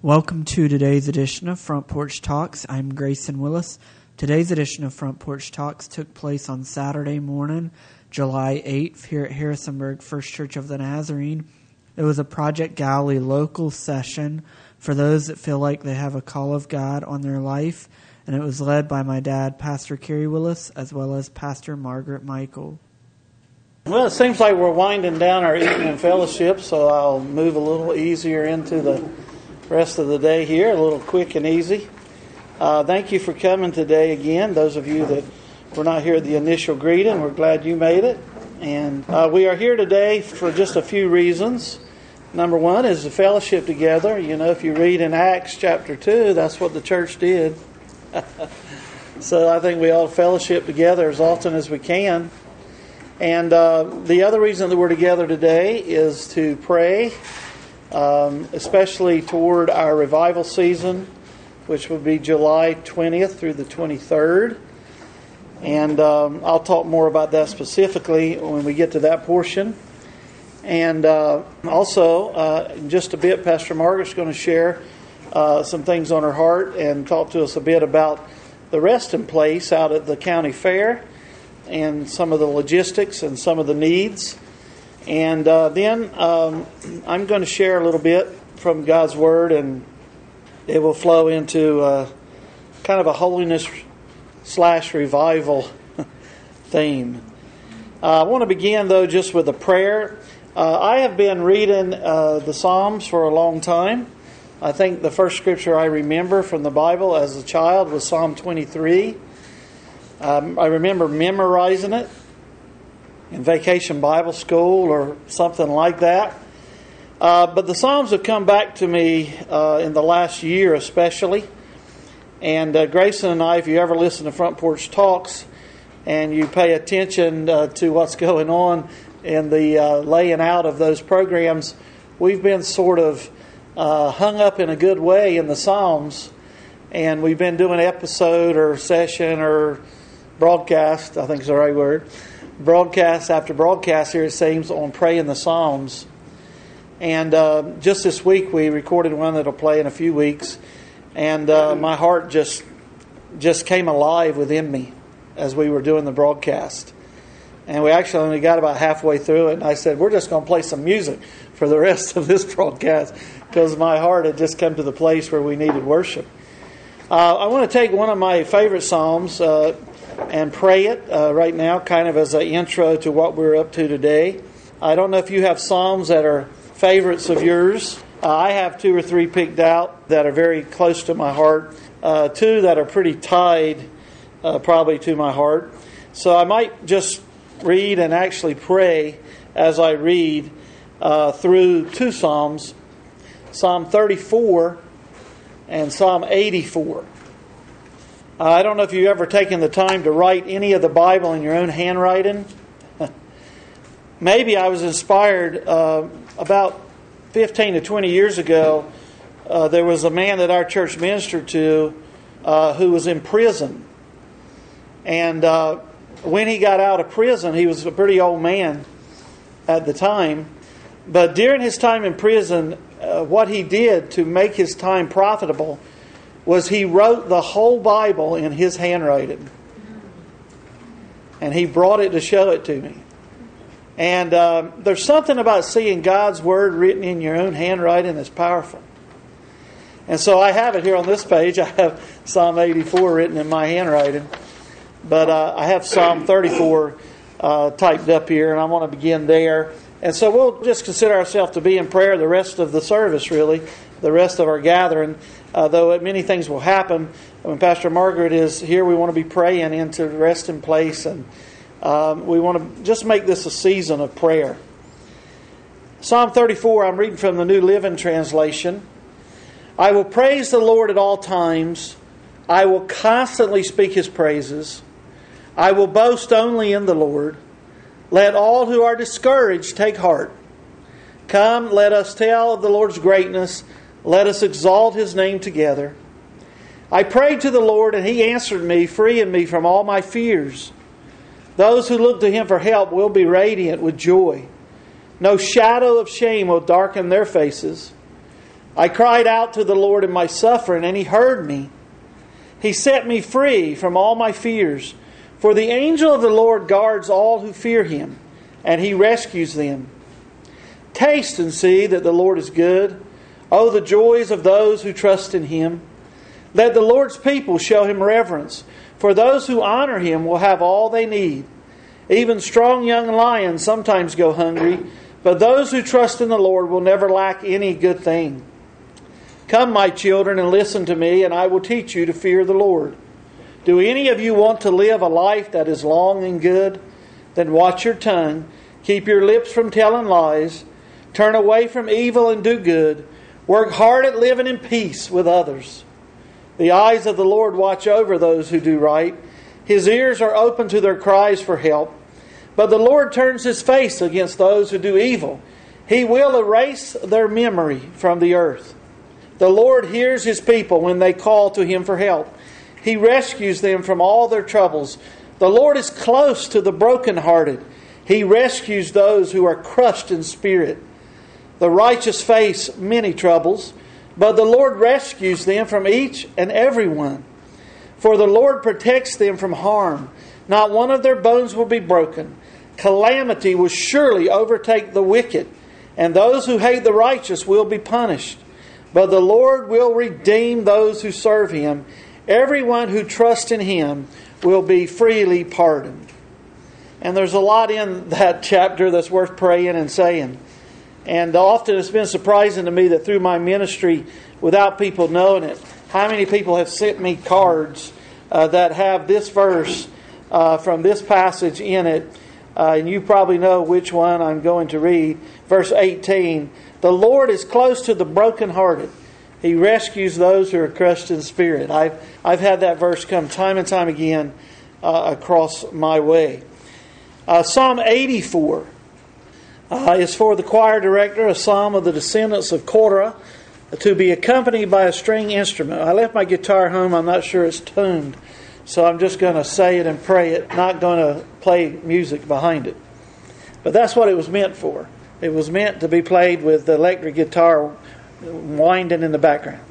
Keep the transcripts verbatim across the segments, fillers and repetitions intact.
Welcome to today's edition of Front Porch Talks. I'm Grayson Willis. Today's edition of Front Porch Talks took place on Saturday morning, July eighth, here at Harrisonburg First Church of the Nazarene. It was a Project Galilee local session for those that feel like they have a call of God on their life, and it was led by my dad, Pastor Kerry Willis, as well as Pastor Margaret Michael. Well, it seems like we're winding down our evening fellowship, so I'll move a little easier into the rest of the day here, a little quick and easy. Uh, thank you for coming today again. Those of you that were not here at the initial greeting, we're glad you made it. And uh, we are here today for just a few reasons. Number one is the fellowship together. You know, if you read in Acts chapter two, that's what the church did. So I think we ought to fellowship together as often as we can. And uh, the other reason that we're together today is to pray, um, especially toward our revival season, which will be July twentieth through the twenty-third. And um, I'll talk more about that specifically when we get to that portion. And uh, also, uh, in just a bit, Pastor Margaret's going to share uh, some things on her heart and talk to us a bit about the resting place out at the county fair and some of the logistics and some of the needs. And uh, then um, I'm going to share a little bit from God's Word, and it will flow into uh, kind of a holiness slash revival theme. Uh, I want to begin, though, just with a prayer. Uh, I have been reading uh, the Psalms for a long time. I think the first scripture I remember from the Bible as a child was Psalm twenty-three. Um, I remember memorizing it in Vacation Bible School or something like that. Uh, but the Psalms have come back to me uh, in the last year especially. And uh, Grayson and I, if you ever listen to Front Porch Talks and you pay attention uh, to what's going on in the uh, laying out of those programs, we've been sort of uh, hung up in a good way in the Psalms. And we've been doing episode or session or broadcast, I think is the right word, broadcast after broadcast here, it seems, on praying the Psalms. And uh, just this week we recorded one that'll play in a few weeks. And uh, my heart just just came alive within me as we were doing the broadcast. And we actually only got about halfway through it. And I said, we're just going to play some music for the rest of this broadcast because my heart had just come to the place where we needed worship. Uh, I want to take one of my favorite Psalms uh, and pray it uh, right now, kind of as an intro to what we're up to today. I don't know if you have Psalms that are favorites of yours. Uh, I have two or three picked out that are very close to my heart. Uh, two that are pretty tied uh, probably to my heart. So I might just read and actually pray as I read uh, through two Psalms, Psalm thirty-four and Psalm eighty-four. Uh, I don't know if you've ever taken the time to write any of the Bible in your own handwriting. Maybe I was inspired uh, about fifteen to twenty years ago. Uh, there was a man that our church ministered to uh, who was in prison. And uh, when he got out of prison, he was a pretty old man at the time. But during his time in prison, uh, what he did to make his time profitable was he wrote the whole Bible in his handwriting. And he brought it to show it to me. And uh, there's something about seeing God's Word written in your own handwriting that's powerful. And so I have it here on this page. I have Psalm eighty-four written in my handwriting. But uh, I have Psalm thirty-four uh, typed up here, and I want to begin there. And so we'll just consider ourselves to be in prayer the rest of the service, really, the rest of our gathering. Uh, though many things will happen. When Pastor Margaret is here, we want to be praying into resting place, and um, we want to just make this a season of prayer. Psalm thirty-four, I'm reading from the New Living Translation. I will praise the Lord at all times. I will constantly speak His praises. I will boast only in the Lord. Let all who are discouraged take heart. Come, let us tell of the Lord's greatness. Let us exalt His name together. I prayed to the Lord, and He answered me, freeing me from all my fears. Those who look to Him for help will be radiant with joy. No shadow of shame will darken their faces. I cried out to the Lord in my suffering, and He heard me. He set me free from all my fears. For the angel of the Lord guards all who fear Him, and He rescues them. Taste and see that the Lord is good. Oh, the joys of those who trust in Him. Let the Lord's people show Him reverence, for those who honor Him will have all they need. Even strong young lions sometimes go hungry, but those who trust in the Lord will never lack any good thing. Come, my children, and listen to me, and I will teach you to fear the Lord. Do any of you want to live a life that is long and good? Then watch your tongue, keep your lips from telling lies, turn away from evil and do good, work hard at living in peace with others. The eyes of the Lord watch over those who do right. His ears are open to their cries for help. But the Lord turns His face against those who do evil. He will erase their memory from the earth. The Lord hears His people when they call to Him for help. He rescues them from all their troubles. The Lord is close to the brokenhearted. He rescues those who are crushed in spirit. The righteous face many troubles, but the Lord rescues them from each and every one. For the Lord protects them from harm. Not one of their bones will be broken. Calamity will surely overtake the wicked, and those who hate the righteous will be punished. But the Lord will redeem those who serve Him. Everyone who trusts in Him will be freely pardoned. And there's a lot in that chapter that's worth praying and saying. And often it's been surprising to me that through my ministry, without people knowing it, how many people have sent me cards uh, that have this verse uh, from this passage in it. Uh, and you probably know which one I'm going to read. Verse eighteen. The Lord is close to the brokenhearted. He rescues those who are crushed in spirit. I've, I've had that verse come time and time again uh, across my way. Uh, Psalm eighty-four uh, is for the choir director, a psalm of the descendants of Korah, to be accompanied by a string instrument. I left my guitar home. I'm not sure it's tuned, so I'm just going to say it and pray it, not going to play music behind it. But that's what it was meant for. It was meant to be played with the electric guitar winding in the background.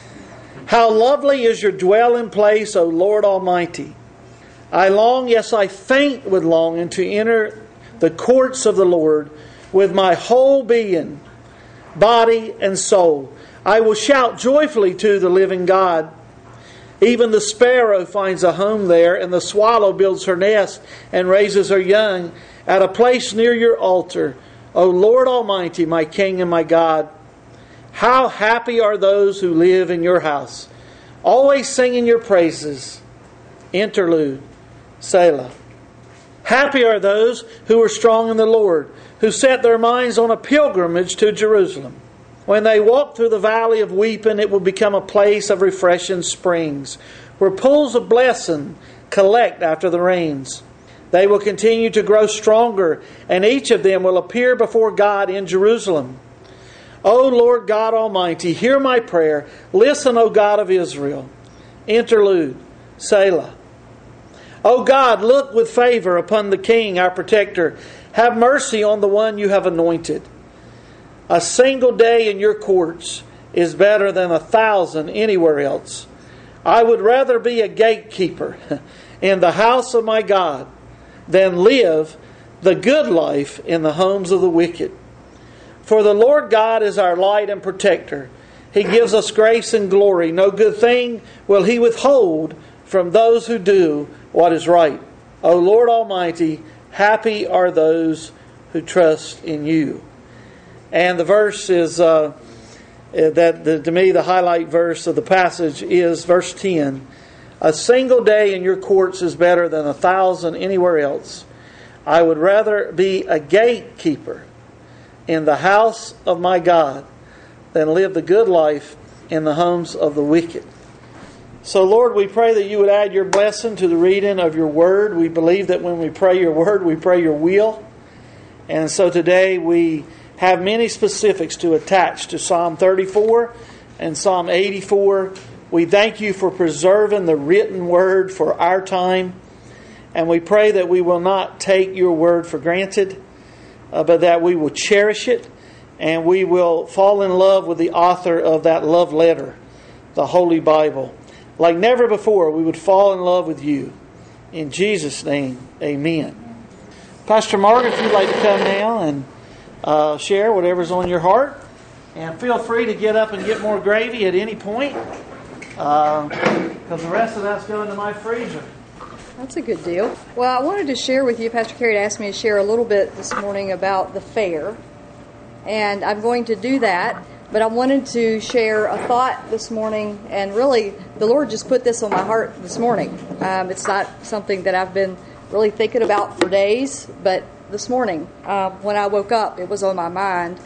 How lovely is your dwelling place, O Lord Almighty! I long, yes, I faint with longing to enter the courts of the Lord with my whole being, body and soul. I will shout joyfully to the living God. Even the sparrow finds a home there, and the swallow builds her nest and raises her young at a place near your altar. O Lord Almighty, my King and my God. How happy are those who live in your house, always singing your praises. Interlude. Selah. Happy are those who are strong in the Lord, who set their minds on a pilgrimage to Jerusalem. When they walk through the valley of weeping, it will become a place of refreshing springs, where pools of blessing collect after the rains. They will continue to grow stronger, and each of them will appear before God in Jerusalem. O Lord God Almighty, hear my prayer. Listen, O God of Israel. Interlude. Selah. O God, look with favor upon the King, our protector. Have mercy on the one you have anointed. A single day in your courts is better than a thousand anywhere else. I would rather be a gatekeeper in the house of my God than live the good life in the homes of the wicked. For the Lord God is our light and protector. He gives us grace and glory. No good thing will He withhold from those who do what is right. O Lord Almighty, happy are those who trust in you. And the verse is, uh, that the, to me, the highlight verse of the passage is verse ten. A single day in your courts is better than a thousand anywhere else. I would rather be a gatekeeper in the house of my God than live the good life in the homes of the wicked. So, Lord, we pray that you would add your blessing to the reading of your word. We believe that when we pray your word, we pray your will. And so today we have many specifics to attach to Psalm thirty-four and Psalm eighty-four. We thank you for preserving the written word for our time. And we pray that we will not take your word for granted, uh, but that we will cherish it and we will fall in love with the author of that love letter, the Holy Bible. Like never before, we would fall in love with you. In Jesus' name, amen. Pastor Margaret, if you'd like to come now and uh, share whatever's on your heart. And feel free to get up and get more gravy at any point, because uh, the rest of that's going to my freezer. That's a good deal. Well, I wanted to share with you, Pastor Carey asked me to share a little bit this morning about the fair. And I'm going to do that, but I wanted to share a thought this morning, and really, the Lord just put this on my heart this morning. Um, it's not something that I've been really thinking about for days, but this morning, uh, when I woke up, it was on my mind.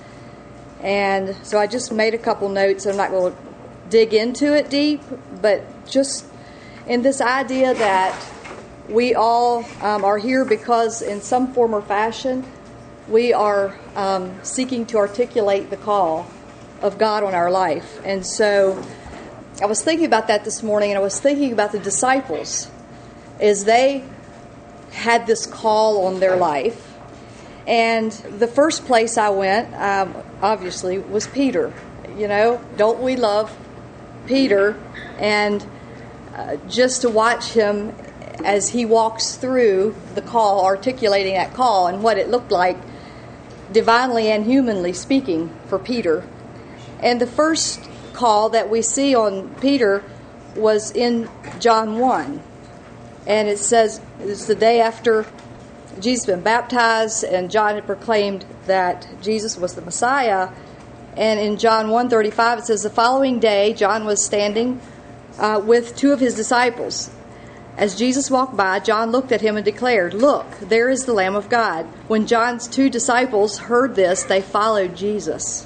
And so I just made a couple notes. I'm not going to dig into it deep, but just in this idea that we all um, are here because in some form or fashion, we are um, seeking to articulate the call of God on our life. And so I was thinking about that this morning, and I was thinking about the disciples as they had this call on their life. And the first place I went, um, obviously, was Peter. You know, don't we love Peter? And uh, just to watch him as he walks through the call, articulating that call, and what it looked like, divinely and humanly speaking, for Peter. And the first call that we see on Peter was in John one. And it says, it's the day after Jesus had been baptized, and John had proclaimed that Jesus was the Messiah. And in John one thirty-five, it says, the following day, John was standing uh, with two of his disciples. As Jesus walked by, John looked at him and declared, look, there is the Lamb of God. When John's two disciples heard this, they followed Jesus.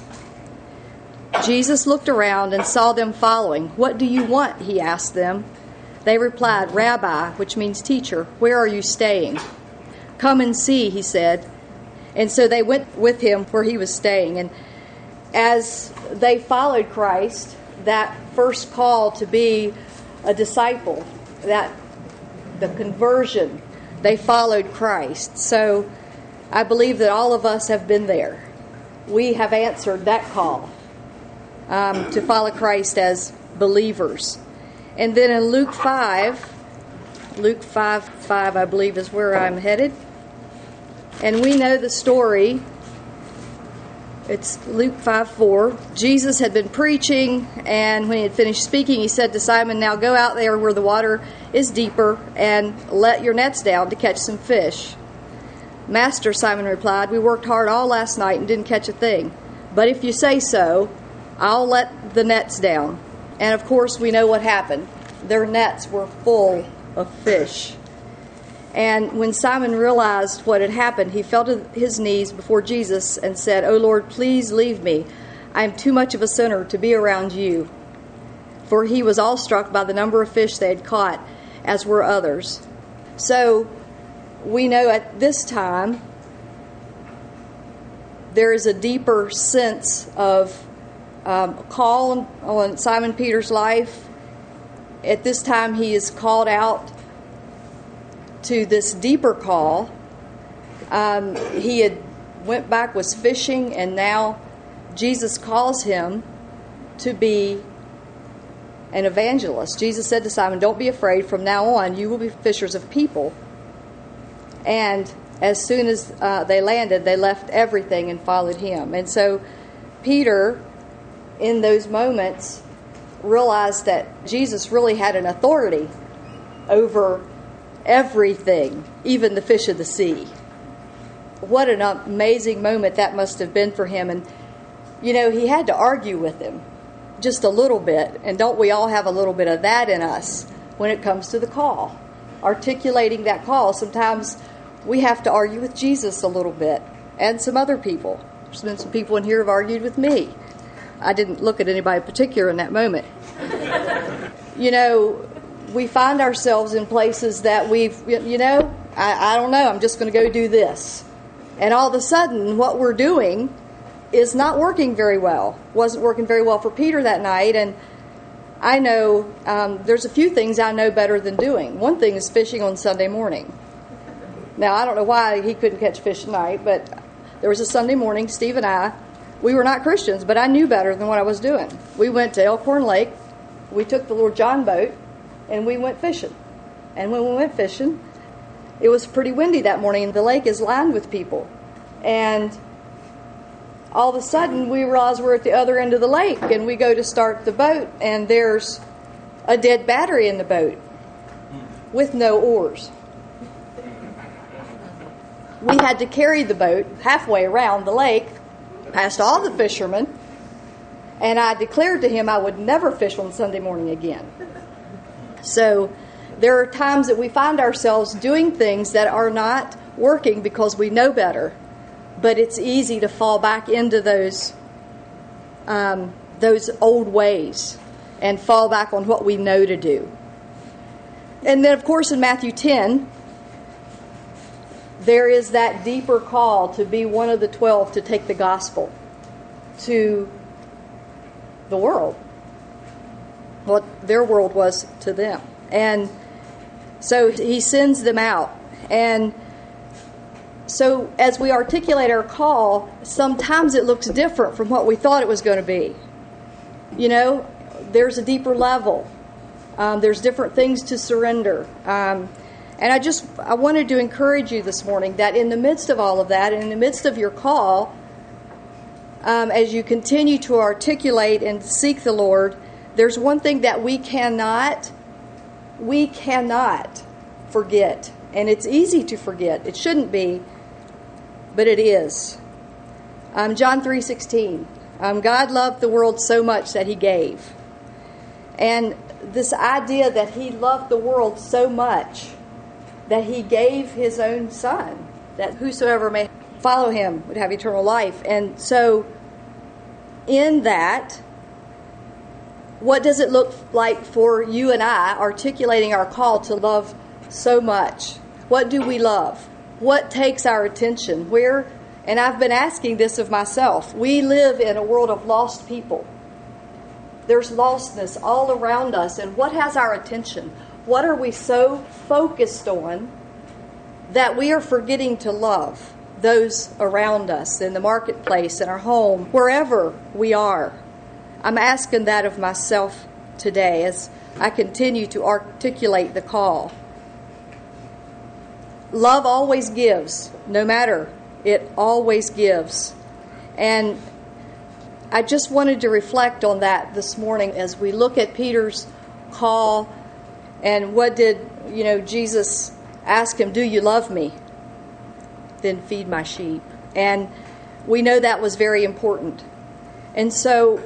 Jesus looked around and saw them following. What do you want? He asked them. They replied, Rabbi, which means teacher, where are you staying? Come and see, he said. And so they went with him where he was staying. And as they followed Christ, that first call to be a disciple, that the conversion, they followed Christ. So I believe that all of us have been there. We have answered that call um, to follow Christ as believers. And then in Luke five, Luke five, five, I believe is where I'm headed. And we know the story. It's Luke five four. Jesus had been preaching, and when he had finished speaking, he said to Simon, now go out there where the water is deeper and let your nets down to catch some fish. Master, Simon replied, we worked hard all last night and didn't catch a thing. But if you say so, I'll let the nets down. And of course, we know what happened. Their nets were full of fish. And when Simon realized what had happened, he fell to his knees before Jesus and said, O Lord, please leave me. I am too much of a sinner to be around you. For he was awestruck by the number of fish they had caught, as were others. So we know at this time there is a deeper sense of um, call on, on Simon Peter's life. At this time he is called out to this deeper call. Um, he had went back, was fishing, and now Jesus calls him to be an evangelist. Jesus said to Simon, don't be afraid. From now on, you will be fishers of people. And as soon as uh, they landed, they left everything and followed him. And so Peter, in those moments, realized that Jesus really had an authority over everything, even the fish of the sea. What an amazing moment that must have been for him. And, you know, he had to argue with him just a little bit. And don't we all have a little bit of that in us when it comes to the call? Articulating that call. Sometimes we have to argue with Jesus a little bit, and some other people. There's been some people in here who have argued with me. I didn't look at anybody in particular in that moment. You know, we find ourselves in places that we've, you know, I, I don't know, I'm just going to go do this. And all of a sudden, what we're doing is not working very well. Wasn't working very well for Peter that night. And I know um, there's a few things I know better than doing. One thing is fishing on Sunday morning. Now, I don't know why he couldn't catch fish tonight, but there was a Sunday morning, Steve and I we were not Christians, but I knew better than what I was doing. We went to Elkhorn Lake. We took the Lord John boat, and we went fishing. And when we went fishing, it was pretty windy that morning, and the lake is lined with people. And all of a sudden, we realize we're at the other end of the lake, and we go to start the boat, and there's a dead battery in the boat with no oars. We had to carry the boat halfway around the lake, past all the fishermen, and I declared to him I would never fish on Sunday morning again. So there are times that we find ourselves doing things that are not working because we know better, but it's easy to fall back into those um, those old ways and fall back on what we know to do. And then, of course, in Matthew ten, there is that deeper call to be one of the twelve to take the gospel to the world, what their world was to them. And so he sends them out. And so as we articulate our call, sometimes it looks different from what we thought it was going to be. You know, there's a deeper level. Um, there's different things to surrender. Um, and I just, I wanted to encourage you this morning that in the midst of all of that, and in the midst of your call, um, as you continue to articulate and seek the Lord, there's one thing that we cannot, we cannot forget. And it's easy to forget. It shouldn't be, but it is. Um, John three sixteen. Um, God loved the world so much that he gave. And this idea that he loved the world so much that he gave his own son, that whosoever may follow him would have eternal life. And so in that, what does it look like for you and I articulating our call to love so much? What do we love? What takes our attention? Where, and I've been asking this of myself, we live in a world of lost people. There's lostness all around us, and what has our attention? What are we so focused on that we are forgetting to love those around us in the marketplace, in our home, wherever we are? I'm asking that of myself today as I continue to articulate the call. Love always gives, no matter, it always gives. And I just wanted to reflect on that this morning as we look at Peter's call. And what did, you know, Jesus ask him, do you love me? Then feed my sheep. And we know that was very important. And so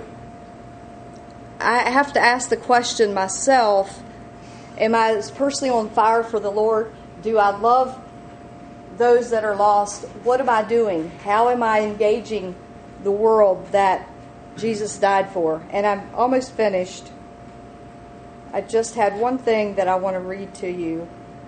I have to ask the question myself, am I personally on fire for the Lord? Do I love those that are lost? What am I doing? How am I engaging the world that Jesus died for? And I'm almost finished. I just had one thing that I want to read to you.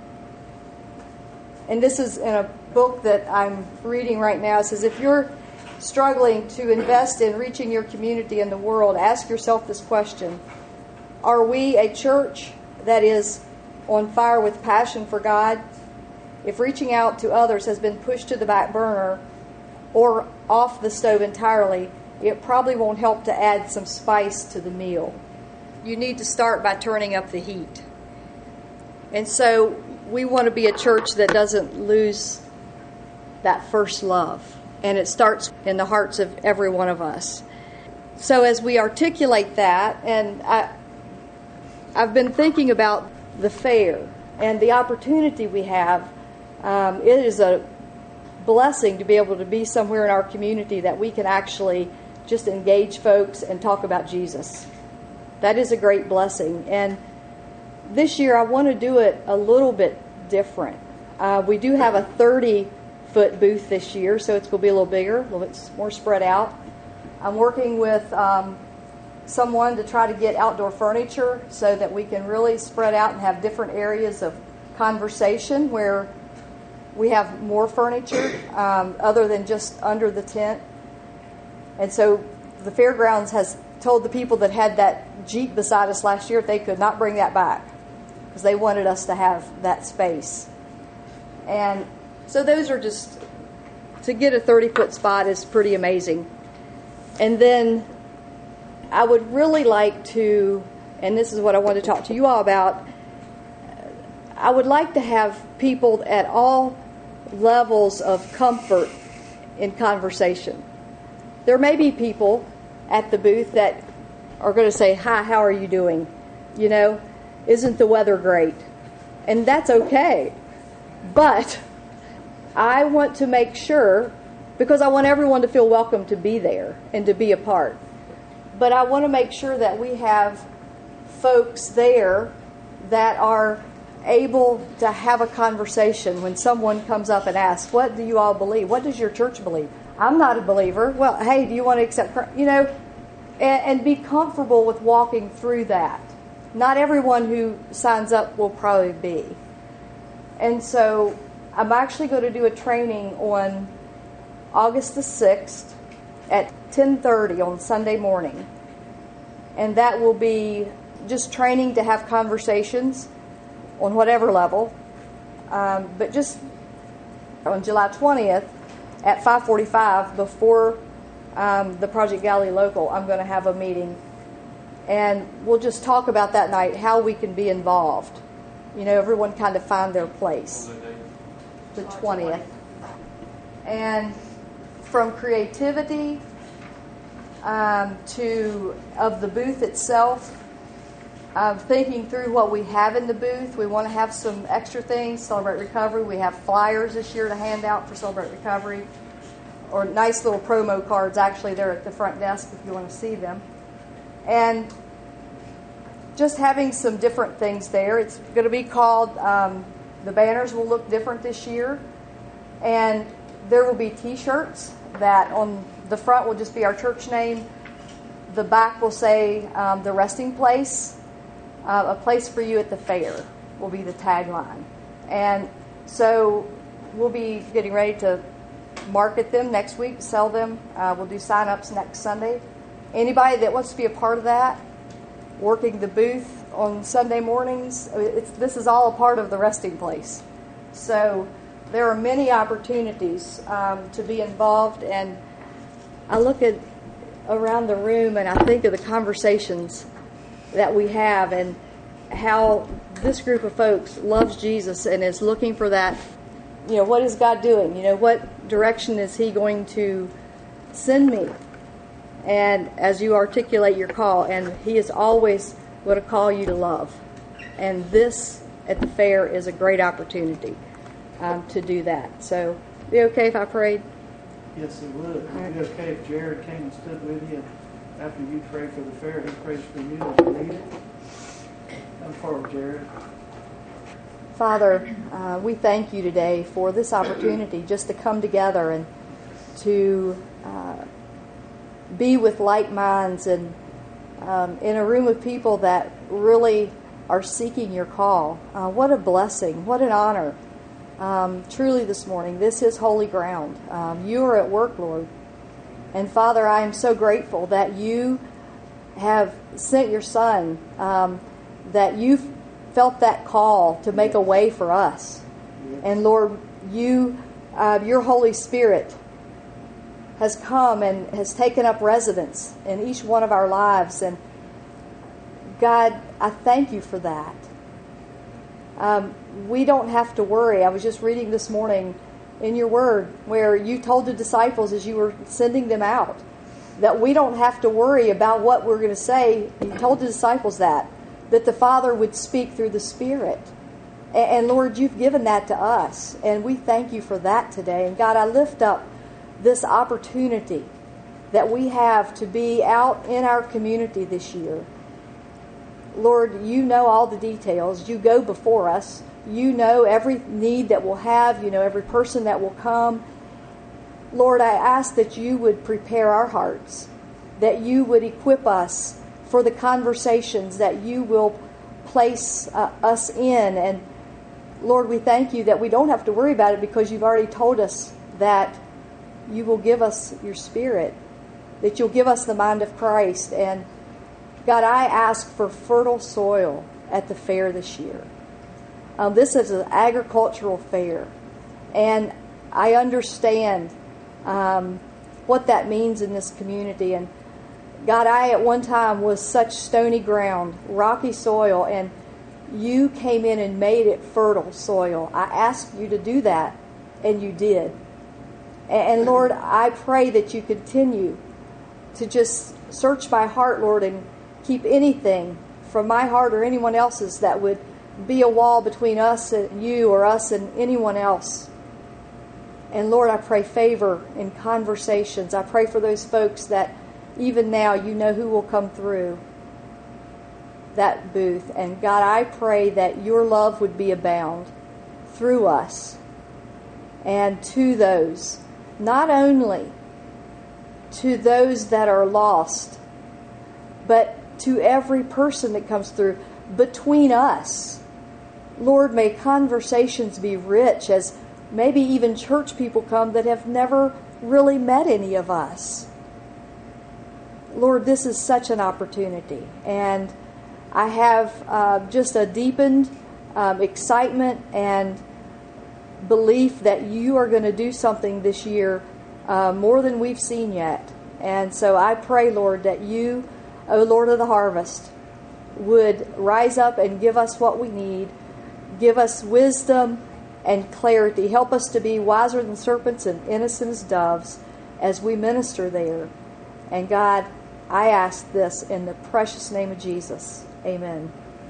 And this is in a book that I'm reading right now. It says, if you're struggling to invest in reaching your community in the world, ask yourself this question. Are we a church that is on fire with passion for God? If reaching out to others has been pushed to the back burner or off the stove entirely, it probably won't help to add some spice to the meal. You need to start by turning up the heat. And so we want to be a church that doesn't lose that first love. And it starts in the hearts of every one of us. So as we articulate that, and I, I've been thinking about the fair and the opportunity we have. Um, it is a blessing to be able to be somewhere in our community that we can actually just engage folks and talk about Jesus. That is a great blessing. And this year I want to do it a little bit different. Uh, we do have a thirty-foot booth this year, so it's going to be a little bigger, a little bit more spread out. I'm working with um, someone to try to get outdoor furniture so that we can really spread out and have different areas of conversation where we have more furniture um, other than just under the tent. And so the fairgrounds has told the people that had that Jeep beside us last year they could not bring that back because they wanted us to have that space. And so those are just, to get a thirty-foot spot is pretty amazing. And then I would really like to, and this is what I want to talk to you all about, I would like to have people at all levels of comfort in conversation. There may be people at the booth that are going to say, "Hi, how are you doing? You know, isn't the weather great?" And that's okay. But I want to make sure, because I want everyone to feel welcome to be there and to be a part. But I want to make sure that we have folks there that are able to have a conversation when someone comes up and asks, "What do you all believe? What does your church believe?" "I'm not a believer." "Well, hey, do you want to accept Christ?" You know, and, and be comfortable with walking through that. Not everyone who signs up will probably be. And so I'm actually going to do a training on August the sixth at ten thirty on Sunday morning. And that will be just training to have conversations on whatever level. Um, but just on July twentieth at five forty-five before um, the Project Galilee Local, I'm going to have a meeting. And we'll just talk about that night, how we can be involved. You know, everyone kind of find their place. The twentieth. And from creativity um, to of the booth itself, um, thinking through what we have in the booth. We want to have some extra things. Celebrate Recovery. We have flyers this year to hand out for Celebrate Recovery, or nice little promo cards. Actually, they're at the front desk if you want to see them. And just having some different things there. It's going to be called, um, the banners will look different this year. And there will be T-shirts that on the front will just be our church name. The back will say um, the resting place, uh, a place for you at the fair will be the tagline. And so we'll be getting ready to market them next week, sell them. Uh, we'll do sign-ups next Sunday. Anybody that wants to be a part of that, working the booth on Sunday mornings, it's, this is all a part of the resting place. So there are many opportunities um, to be involved, and I look at around the room and I think of the conversations that we have and how this group of folks loves Jesus and is looking for that, you know, what is God doing? You know, what direction is He going to send me? And as you articulate your call, and He is always going to call you to love. And this at the fair is a great opportunity um, to do that. So, be okay if I prayed? Yes, it would. It'd right. be okay if Jared came and stood with you after you prayed for the fair. He prays for you as you lead it. Come forward, Jared. Father, uh, we thank you today for this opportunity just to come together and to uh, be with like minds and um, in a room of people that really are seeking your call. Uh, what a blessing. What an honor. Um, truly this morning, this is holy ground. Um, you are at work, Lord. And Father, I am so grateful that you have sent your Son, um, that you felt that call to make a way for us. And Lord, you, uh, your Holy Spirit has come and has taken up residence in each one of our lives. And God, I thank you for that. Um, we don't have to worry. I was just reading this morning in your word where you told the disciples as you were sending them out that we don't have to worry about what we're going to say. You told the disciples that, that the Father would speak through the Spirit. And, and Lord, you've given that to us. And we thank you for that today. And God, I lift up this opportunity that we have to be out in our community this year. Lord, you know all the details. You go before us. You know every need that we'll have. You know every person that will come. Lord, I ask that you would prepare our hearts, that you would equip us for the conversations that you will place uh, us in. And Lord, we thank you that we don't have to worry about it because you've already told us that you will give us your Spirit, that you'll give us the mind of Christ. And God, I ask for fertile soil at the fair this year. Um, this is an agricultural fair, and I understand um, what that means in this community. And God, I at one time was such stony ground, rocky soil, and you came in and made it fertile soil. I asked you to do that, and you did. And Lord, I pray that you continue to just search my heart, Lord, and keep anything from my heart or anyone else's that would be a wall between us and you, or us and anyone else. And Lord, I pray favor in conversations. I pray for those folks that even now you know who will come through that booth. And God, I pray that your love would be abound through us and to those, not only to those that are lost, but to every person that comes through between us. Lord, may conversations be rich as maybe even church people come that have never really met any of us. Lord, this is such an opportunity. And I have uh, just a deepened um, excitement and belief that you are going to do something this year uh, more than we've seen yet. And so I pray, Lord, that you, O Lord of the harvest, would rise up and give us what we need. Give us wisdom and clarity. Help us to be wiser than serpents and innocent as doves as we minister there. And God, I ask this in the precious name of Jesus. Amen.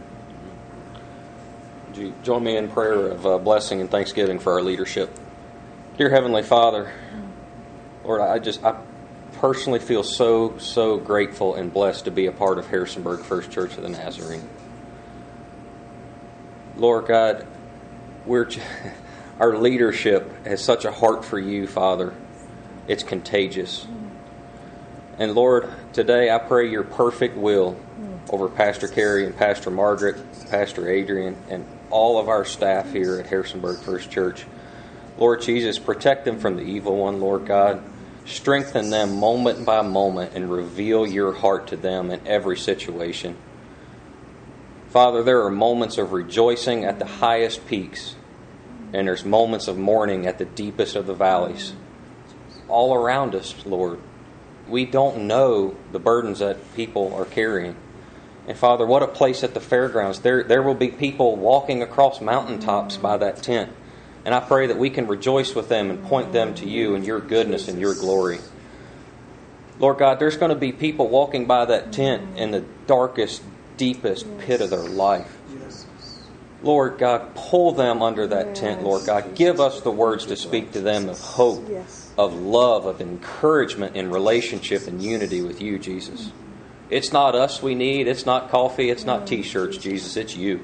Would you join me in prayer of uh, blessing and thanksgiving for our leadership? Dear Heavenly Father, Lord, I just I personally feel so, so grateful and blessed to be a part of Harrisonburg First Church of the Nazarene. Lord God, we're our leadership has such a heart for you, Father. It's contagious. And Lord, today I pray your perfect will over Pastor Carey and Pastor Margaret, Pastor Adrian, and all of our staff here at Harrisonburg First Church. Lord Jesus, protect them from the evil one, Lord God. Strengthen them moment by moment and reveal your heart to them in every situation. Father, there are moments of rejoicing at the highest peaks, and there's moments of mourning at the deepest of the valleys. All around us, Lord, we don't know the burdens that people are carrying. And Father, what a place at the fairgrounds. There, there will be people walking across mountaintops by that tent. And I pray that we can rejoice with them and point them to you and your goodness and your glory. Lord God, there's going to be people walking by that tent in the darkest, deepest pit of their life. Lord God, pull them under that tent, Lord God. Give us the words to speak to them of hope, of love, of encouragement in relationship and unity with you, Jesus. It's not us we need. It's not coffee. It's not T-shirts, Jesus. It's you.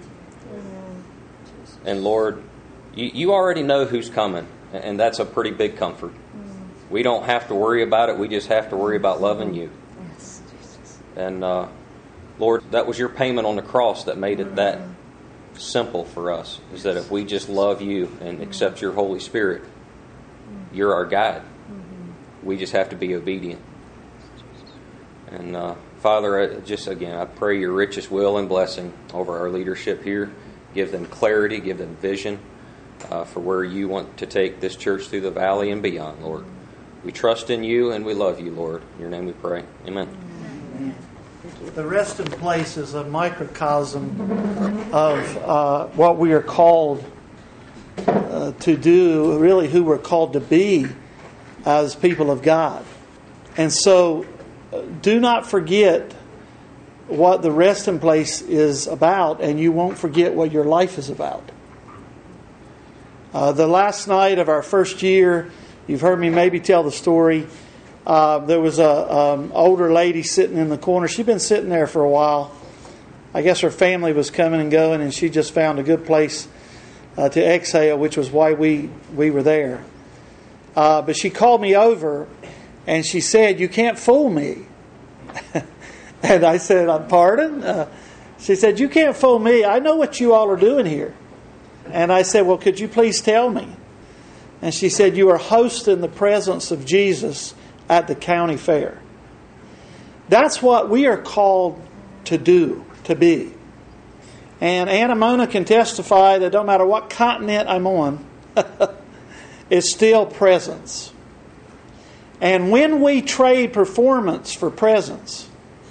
And Lord, you, you already know who's coming, and that's a pretty big comfort. We don't have to worry about it. We just have to worry about loving you. And uh, Lord, that was your payment on the cross that made it that simple for us, is that if we just love you and accept your Holy Spirit, you're our guide. We just have to be obedient. And uh, Father, just again, I pray your richest will and blessing over our leadership here. Give them clarity, give them vision uh, for where you want to take this church through the valley and beyond, Lord. We trust in you and we love you, Lord. In your name we pray. Amen. Amen. The resting place is a microcosm of uh, what we are called uh, to do, really who we're called to be as people of God. And so uh, do not forget what the resting place is about, and you won't forget what your life is about. Uh, the last night of our first year, you've heard me maybe tell the story. Uh, there was a um, older lady sitting in the corner. She'd been sitting there for a while. I guess her family was coming and going, and she just found a good place uh, to exhale, which was why we, we were there. Uh, but she called me over, and she said, "You can't fool me." And I said, "I'm pardon?" Uh, she said, "You can't fool me. I know what you all are doing here." And I said, "Well, could you please tell me?" And she said, "You are hosting the presence of Jesus at the county fair." That's what we are called to do, to be. And Anna Mona can testify that no matter what continent I'm on, it's still presence. And when we trade performance for presence,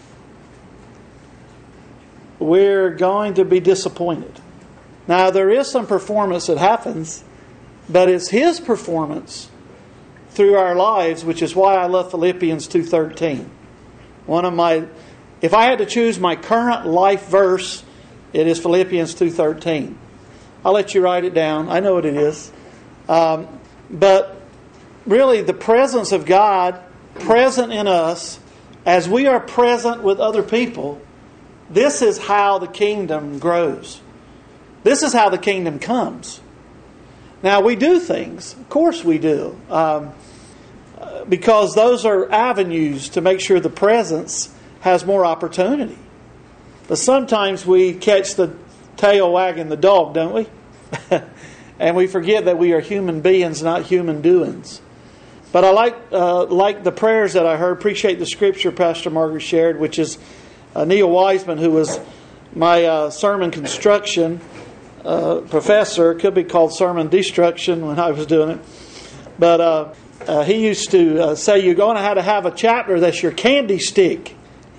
we're going to be disappointed. Now, there is some performance that happens, but it's His performance through our lives, which is why I love Philippians two thirteen. One of my, if I had to choose my current life verse, it is Philippians two thirteen. I'll let you write it down. I know what it is. Um, but really, the presence of God present in us, as we are present with other people, this is how the kingdom grows. This is how the kingdom comes. Now, we do things. Of course we do. Um, because those are avenues to make sure the presence has more opportunity. But sometimes we catch the tail wagging the dog, don't we? And we forget that we are human beings, not human doings. But I like uh, like the prayers that I heard. Appreciate the scripture Pastor Margaret shared, which is uh, Neil Wiseman, who was my uh, sermon construction uh, professor. It could be called sermon destruction when I was doing it. But uh, uh, he used to uh, say, you're going to have to have a chapter that's your candy stick.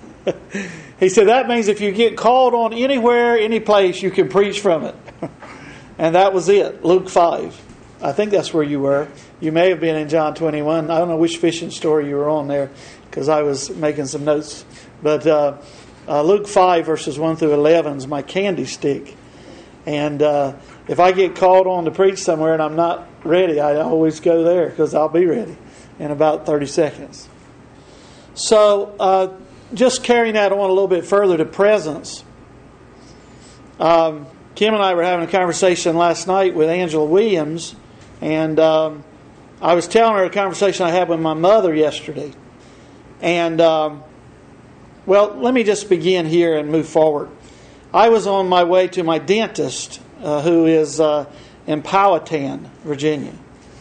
He said, that means if you get called on anywhere, any place, you can preach from it. And that was it, Luke five. I think that's where you were. You may have been in John twenty-one. I don't know which fishing story you were on there, because I was making some notes. But uh, uh, Luke five, verses one through eleven is my candy stick. And uh, if I get called on to preach somewhere and I'm not ready, I always go there, because I'll be ready in about thirty seconds. So, uh, just carrying that on a little bit further to presence. Um, Kim and I were having a conversation last night with Angela Williams, and um, I was telling her a conversation I had with my mother yesterday. And, um, well, let me just begin here and move forward. I was on my way to my dentist, uh, who is uh, in Powhatan, Virginia.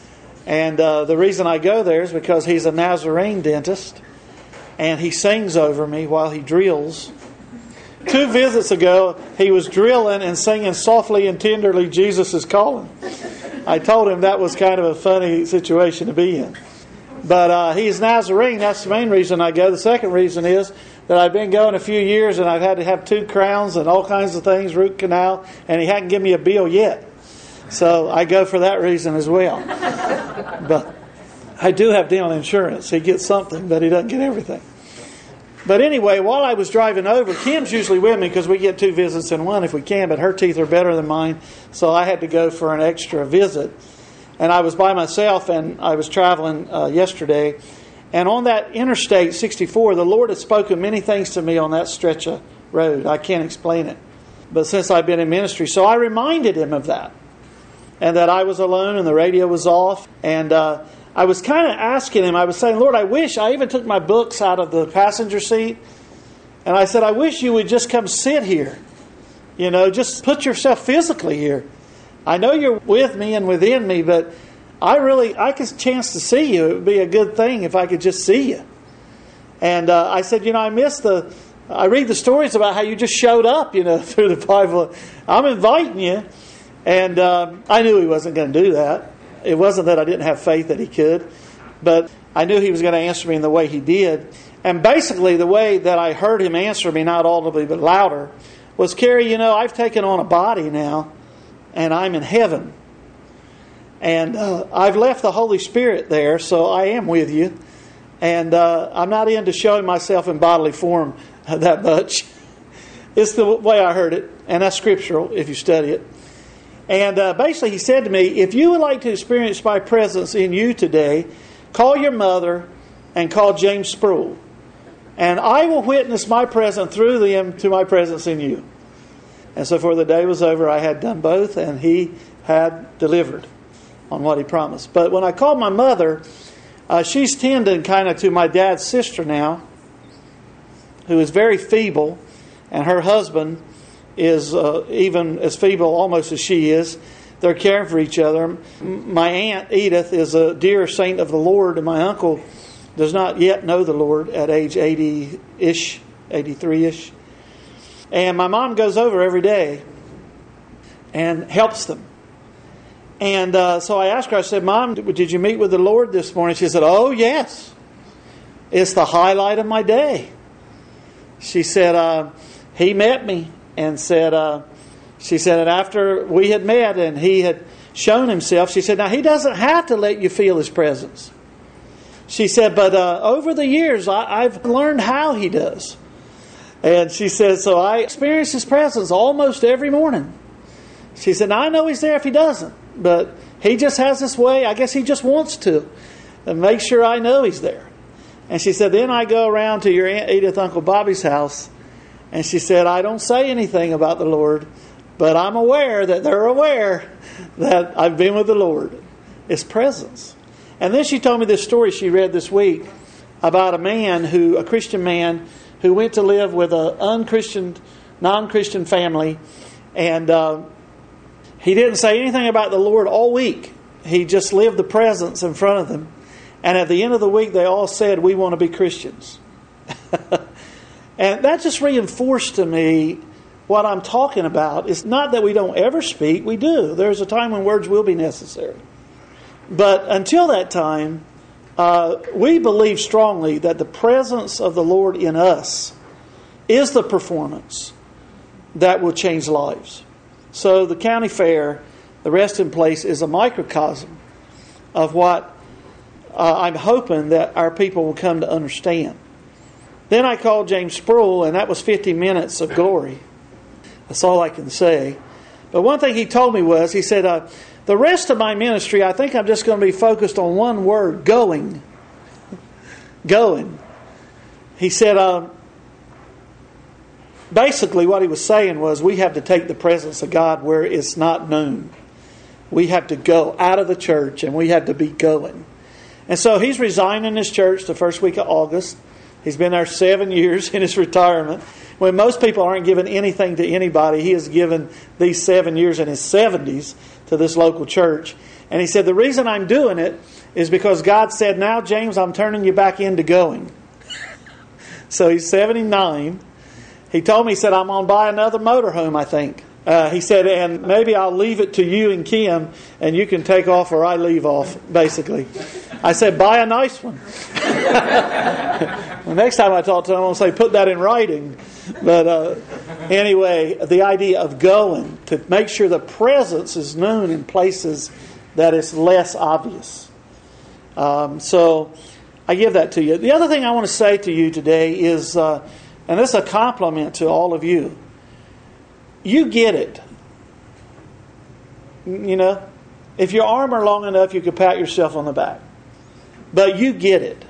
And uh, the reason I go there is because he's a Nazarene dentist, and he sings over me while he drills. Two visits ago, he was drilling and singing softly and tenderly, Jesus is calling. I told him that was kind of a funny situation to be in. But uh, he's Nazarene. That's the main reason I go. The second reason is that I've been going a few years and I've had to have two crowns and all kinds of things, root canal, and he hadn't given me a bill yet. So I go for that reason as well. But I do have dental insurance. He gets something, but he doesn't get everything. But anyway, while I was driving over, Kim's usually with me because we get two visits in one if we can, but her teeth are better than mine, so I had to go for an extra visit. And I was by myself, and I was traveling uh, yesterday. And on that Interstate sixty-four, the Lord had spoken many things to me on that stretch of road. I can't explain it. But since I've been in ministry, so I reminded him of that. And that I was alone and the radio was off. And uh, I was kind of asking him, I was saying, Lord, I wish, I even took my books out of the passenger seat. And I said, I wish you would just come sit here. You know, just put yourself physically here. I know you're with me and within me, but I really, I get a chance to see you. It would be a good thing if I could just see you. And uh, I said, you know, I miss the, I read the stories about how you just showed up, you know, through the Bible. I'm inviting you. And um, I knew he wasn't going to do that. It wasn't that I didn't have faith that he could, but I knew he was going to answer me in the way he did. And basically the way that I heard him answer me, not audibly but louder, was, Carrie, you know, I've taken on a body now, and I'm in heaven. And uh, I've left the Holy Spirit there, so I am with you. And uh, I'm not into showing myself in bodily form that much. It's the way I heard it, and that's scriptural if you study it. And uh, basically he said to me, if you would like to experience my presence in you today, call your mother and call James Sproul. And I will witness my presence through them to my presence in you. And so before the day was over, I had done both, and he had delivered on what he promised. But when I called my mother, uh, she's tending kind of to my dad's sister now, who is very feeble, and her husband is uh, even as feeble almost as she is. They're caring for each other. My aunt Edith is a dear saint of the Lord, and my uncle does not yet know the Lord at age eighty-ish, eighty-three-ish. And my mom goes over every day and helps them. And uh, so I asked her, I said, Mom, did you meet with the Lord this morning? She said, oh, yes. It's the highlight of my day. She said, uh, he met me and said, uh, she said, and after we had met and he had shown himself, she said, now he doesn't have to let you feel his presence. She said, but uh, over the years, I, I've learned how he does. And she said, so I experience his presence almost every morning. She said, now I know he's there if he doesn't, but he just has this way. I guess he just wants to and make sure I know he's there. And she said, then I go around to your Aunt Edith, Uncle Bobby's house. And she said, I don't say anything about the Lord, but I'm aware that they're aware that I've been with the Lord. His presence. And then she told me this story she read this week about a man who, a Christian man, who went to live with an unchristian, non-Christian family. And uh, he didn't say anything about the Lord all week. He just lived the presence in front of them. And at the end of the week, they all said, we want to be Christians. And that just reinforced to me what I'm talking about. It's not that we don't ever speak. We do. There's a time when words will be necessary. But until that time, uh, we believe strongly that the presence of the Lord in us is the performance that will change lives. So the county fair, the resting place, is a microcosm of what uh, I'm hoping that our people will come to understand. Then I called James Sproul, and that was fifty minutes of glory. That's all I can say. But one thing he told me was, he said, uh, the rest of my ministry, I think I'm just going to be focused on one word, going. Going. He said, uh, basically what he was saying was, we have to take the presence of God where it's not known. We have to go out of the church, and we have to be going. And so he's resigning his church the first week of August. He's been there seven years in his retirement. When most people aren't giving anything to anybody, he has given these seven years in his seventies to this local church. And he said, the reason I'm doing it is because God said, now, James, I'm turning you back into going. So he's seventy-nine. He told me, he said, I'm going to buy another motorhome, I think. Uh, he said, and maybe I'll leave it to you and Kim, and you can take off where I leave off, basically. I said, buy a nice one. The next time I talk to him, I'm going to say, put that in writing. But uh, anyway, the idea of going to make sure the presence is known in places that is less obvious. Um, so I give that to you. The other thing I want to say to you today is, uh, and this is a compliment to all of you, you get it. You know, if your arm are long enough, you could pat yourself on the back. But you get it.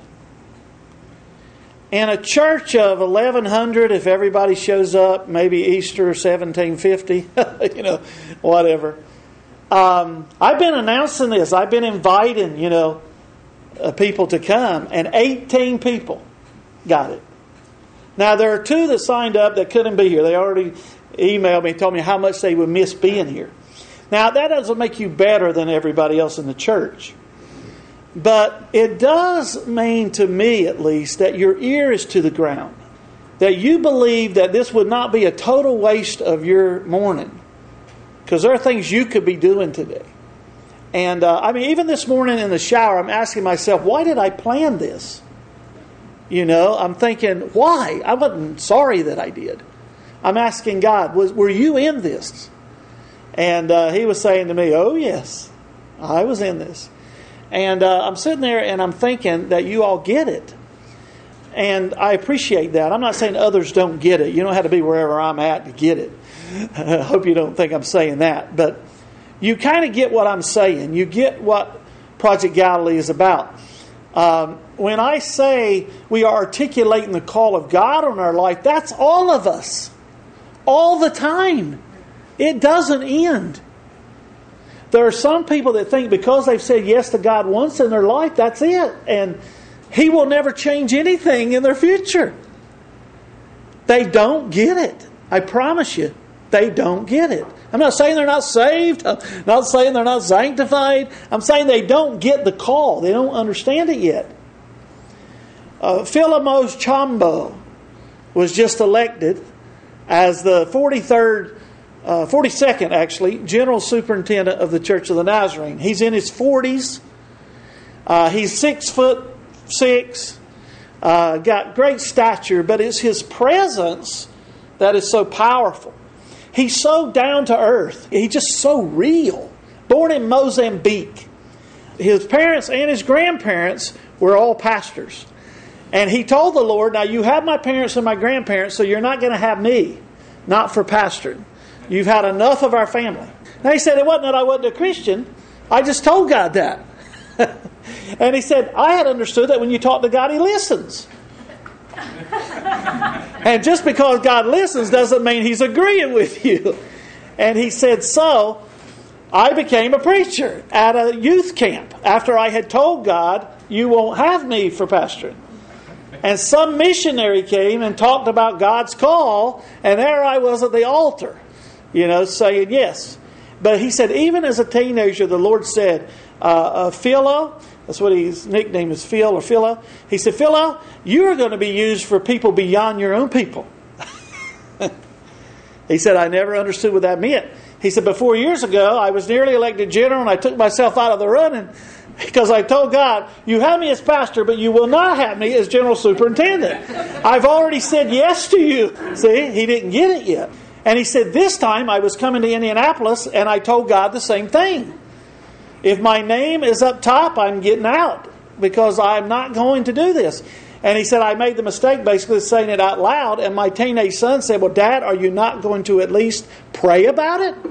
In a church of eleven hundred, if everybody shows up, maybe Easter seventeen fifty, you know, whatever. Um, I've been announcing this. I've been inviting, you know, uh, people to come, and eighteen people got it. Now, there are two that signed up that couldn't be here. They already emailed me, told me how much they would miss being here. Now, that doesn't make you better than everybody else in the church. But it does mean to me, at least, that your ear is to the ground. That you believe that this would not be a total waste of your morning. Because there are things you could be doing today. And, uh, I mean, even this morning in the shower, I'm asking myself, why did I plan this? You know, I'm thinking, why? I wasn't sorry that I did. I'm asking God, was were you in this? And uh, He was saying to me, oh, yes, I was in this. And uh, I'm sitting there and I'm thinking that you all get it. And I appreciate that. I'm not saying others don't get it. You don't have to be wherever I'm at to get it. I hope you don't think I'm saying that. But you kind of get what I'm saying. You get what Project Galilee is about. Um, when I say we are articulating the call of God on our life, that's all of us. All the time. It doesn't end. There are some people that think because they've said yes to God once in their life, that's it. And He will never change anything in their future. They don't get it. I promise you, they don't get it. I'm not saying they're not saved. I'm not saying they're not sanctified. I'm saying they don't get the call. They don't understand it yet. Uh, Philomos Chambo was just elected as the forty-third Uh, forty-second, actually, General Superintendent of the Church of the Nazarene. He's in his forties. Uh, he's six foot six. uh, got great stature, but it's His presence that is so powerful. He's so down to earth. He's just so real. Born in Mozambique. His parents and his grandparents were all pastors. And he told the Lord, now you have my parents and my grandparents, so you're not going to have me. Not for pastoring. You've had enough of our family. Now he said, it wasn't that I wasn't a Christian. I just told God that. And he said, I had understood that when you talk to God, He listens. And just because God listens doesn't mean He's agreeing with you. And he said, so I became a preacher at a youth camp after I had told God, you won't have me for pastoring. And some missionary came and talked about God's call, and there I was at the altar, you know, saying yes. But he said, even as a teenager, the Lord said, uh, uh, Philo, that's what his nickname is, Phil or Philo. He said, Philo, you are going to be used for people beyond your own people. He said, I never understood what that meant. He said, but four years ago, I was nearly elected general, and I took myself out of the running because I told God, you have me as pastor, but you will not have me as general superintendent. I've already said yes to you. See, he didn't get it yet. And he said, this time I was coming to Indianapolis, and I told God the same thing. If my name is up top, I'm getting out because I'm not going to do this. And he said, I made the mistake basically saying it out loud. And my teenage son said, well, Dad, are you not going to at least pray about it?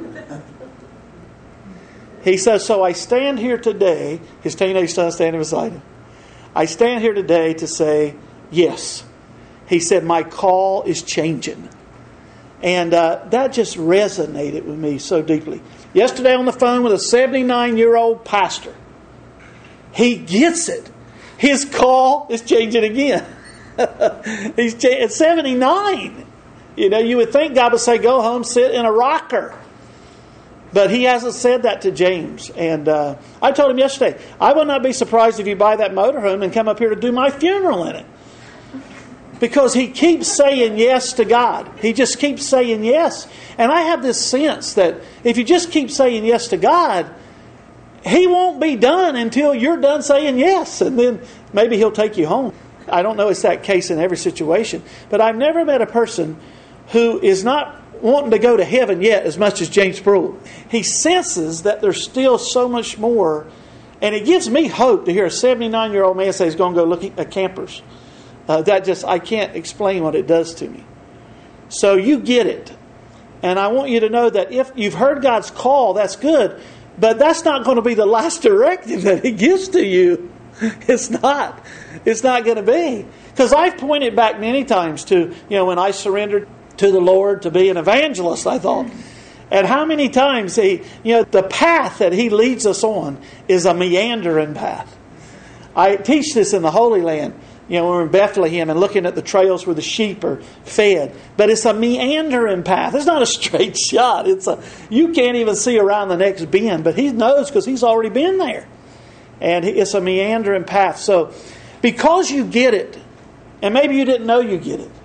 He says, so I stand here today, his teenage son standing beside him. I stand here today to say, yes. He said, my call is changing. And uh, that just resonated with me so deeply. Yesterday on the phone with a seventy-nine-year-old pastor. He gets it. His call is changing again. He's cha- at seventy-nine. You know, you would think God would say, go home, sit in a rocker. But He hasn't said that to James. And uh, I told him yesterday, I will not be surprised if you buy that motorhome and come up here to do my funeral in it. Because he keeps saying yes to God. He just keeps saying yes. And I have this sense that if you just keep saying yes to God, He won't be done until you're done saying yes. And then maybe He'll take you home. I don't know it's that case in every situation. But I've never met a person who is not wanting to go to heaven yet as much as James Sproul. He senses that there's still so much more. And it gives me hope to hear a seventy-nine-year-old man say he's going to go look at campers. Uh, that just, I can't explain what it does to me. So you get it. And I want you to know that if you've heard God's call, that's good. But that's not going to be the last directive that He gives to you. It's not. It's not going to be. Because I've pointed back many times to, you know, when I surrendered to the Lord to be an evangelist, I thought. And how many times He, you know, the path that He leads us on is a meandering path. I teach this in the Holy Land. You know, we're in Bethlehem and looking at the trails where the sheep are fed. But it's a meandering path. It's not a straight shot. It's a you can't even see around the next bend. But He knows because He's already been there. And it's a meandering path. So, because you get it, and maybe you didn't know you get it.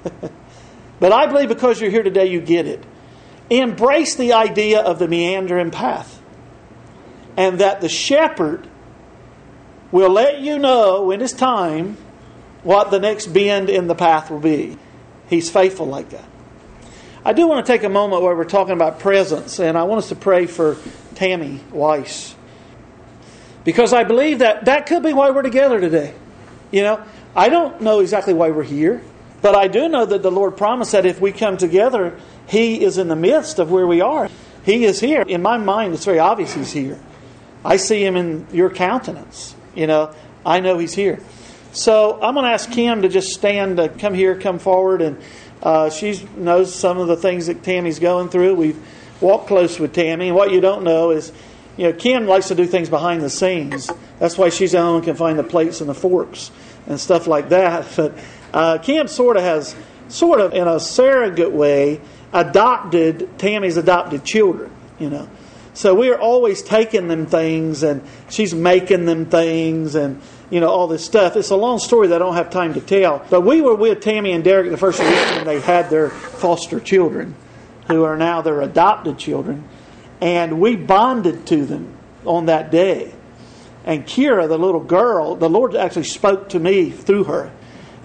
But I believe because you're here today, you get it. Embrace the idea of the meandering path. And that the shepherd will let you know when it's time what the next bend in the path will be. He's faithful like that. I do want to take a moment where we're talking about presence, and I want us to pray for Tammy Weiss. Because I believe that that could be why we're together today. You know, I don't know exactly why we're here, but I do know that the Lord promised that if we come together, He is in the midst of where we are. He is here. In my mind, it's very obvious He's here. I see Him in your countenance. You know, I know He's here. So I'm going to ask Kim to just stand, uh, come here, come forward. And uh, she knows some of the things that Tammy's going through. We've walked close with Tammy. And what you don't know is, you know, Kim likes to do things behind the scenes. That's why she's the only one who can find the plates and the forks and stuff like that. But uh, Kim sort of has, sort of in a surrogate way, adopted Tammy's adopted children, you know. So we're always taking them things, and she's making them things, and, you know, all this stuff. It's a long story that I don't have time to tell. But we were with Tammy and Derek the first week when they had their foster children, who are now their adopted children. And we bonded to them on that day. And Kira, the little girl, the Lord actually spoke to me through her.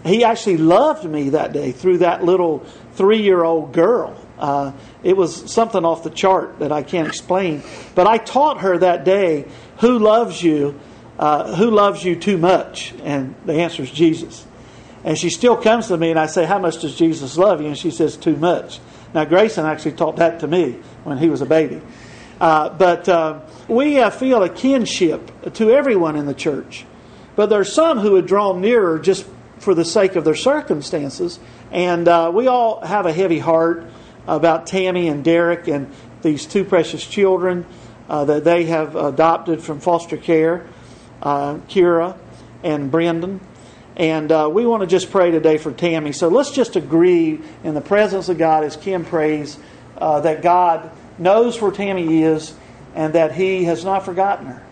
He actually loved me that day through that little three-year-old girl. Uh, it was something off the chart that I can't explain. But I taught her that day, who loves you, uh, who loves you too much? And the answer is Jesus. And she still comes to me and I say, how much does Jesus love you? And she says, too much. Now, Grayson actually taught that to me when he was a baby. Uh, but uh, we uh, feel a kinship to everyone in the church. But there are some who would draw nearer just for the sake of their circumstances. And uh, we all have a heavy heart about Tammy and Derek and these two precious children uh, that they have adopted from foster care, uh, Kira and Brendan. And uh, we want to just pray today for Tammy. So let's just agree in the presence of God as Kim prays uh, that God knows where Tammy is and that He has not forgotten her.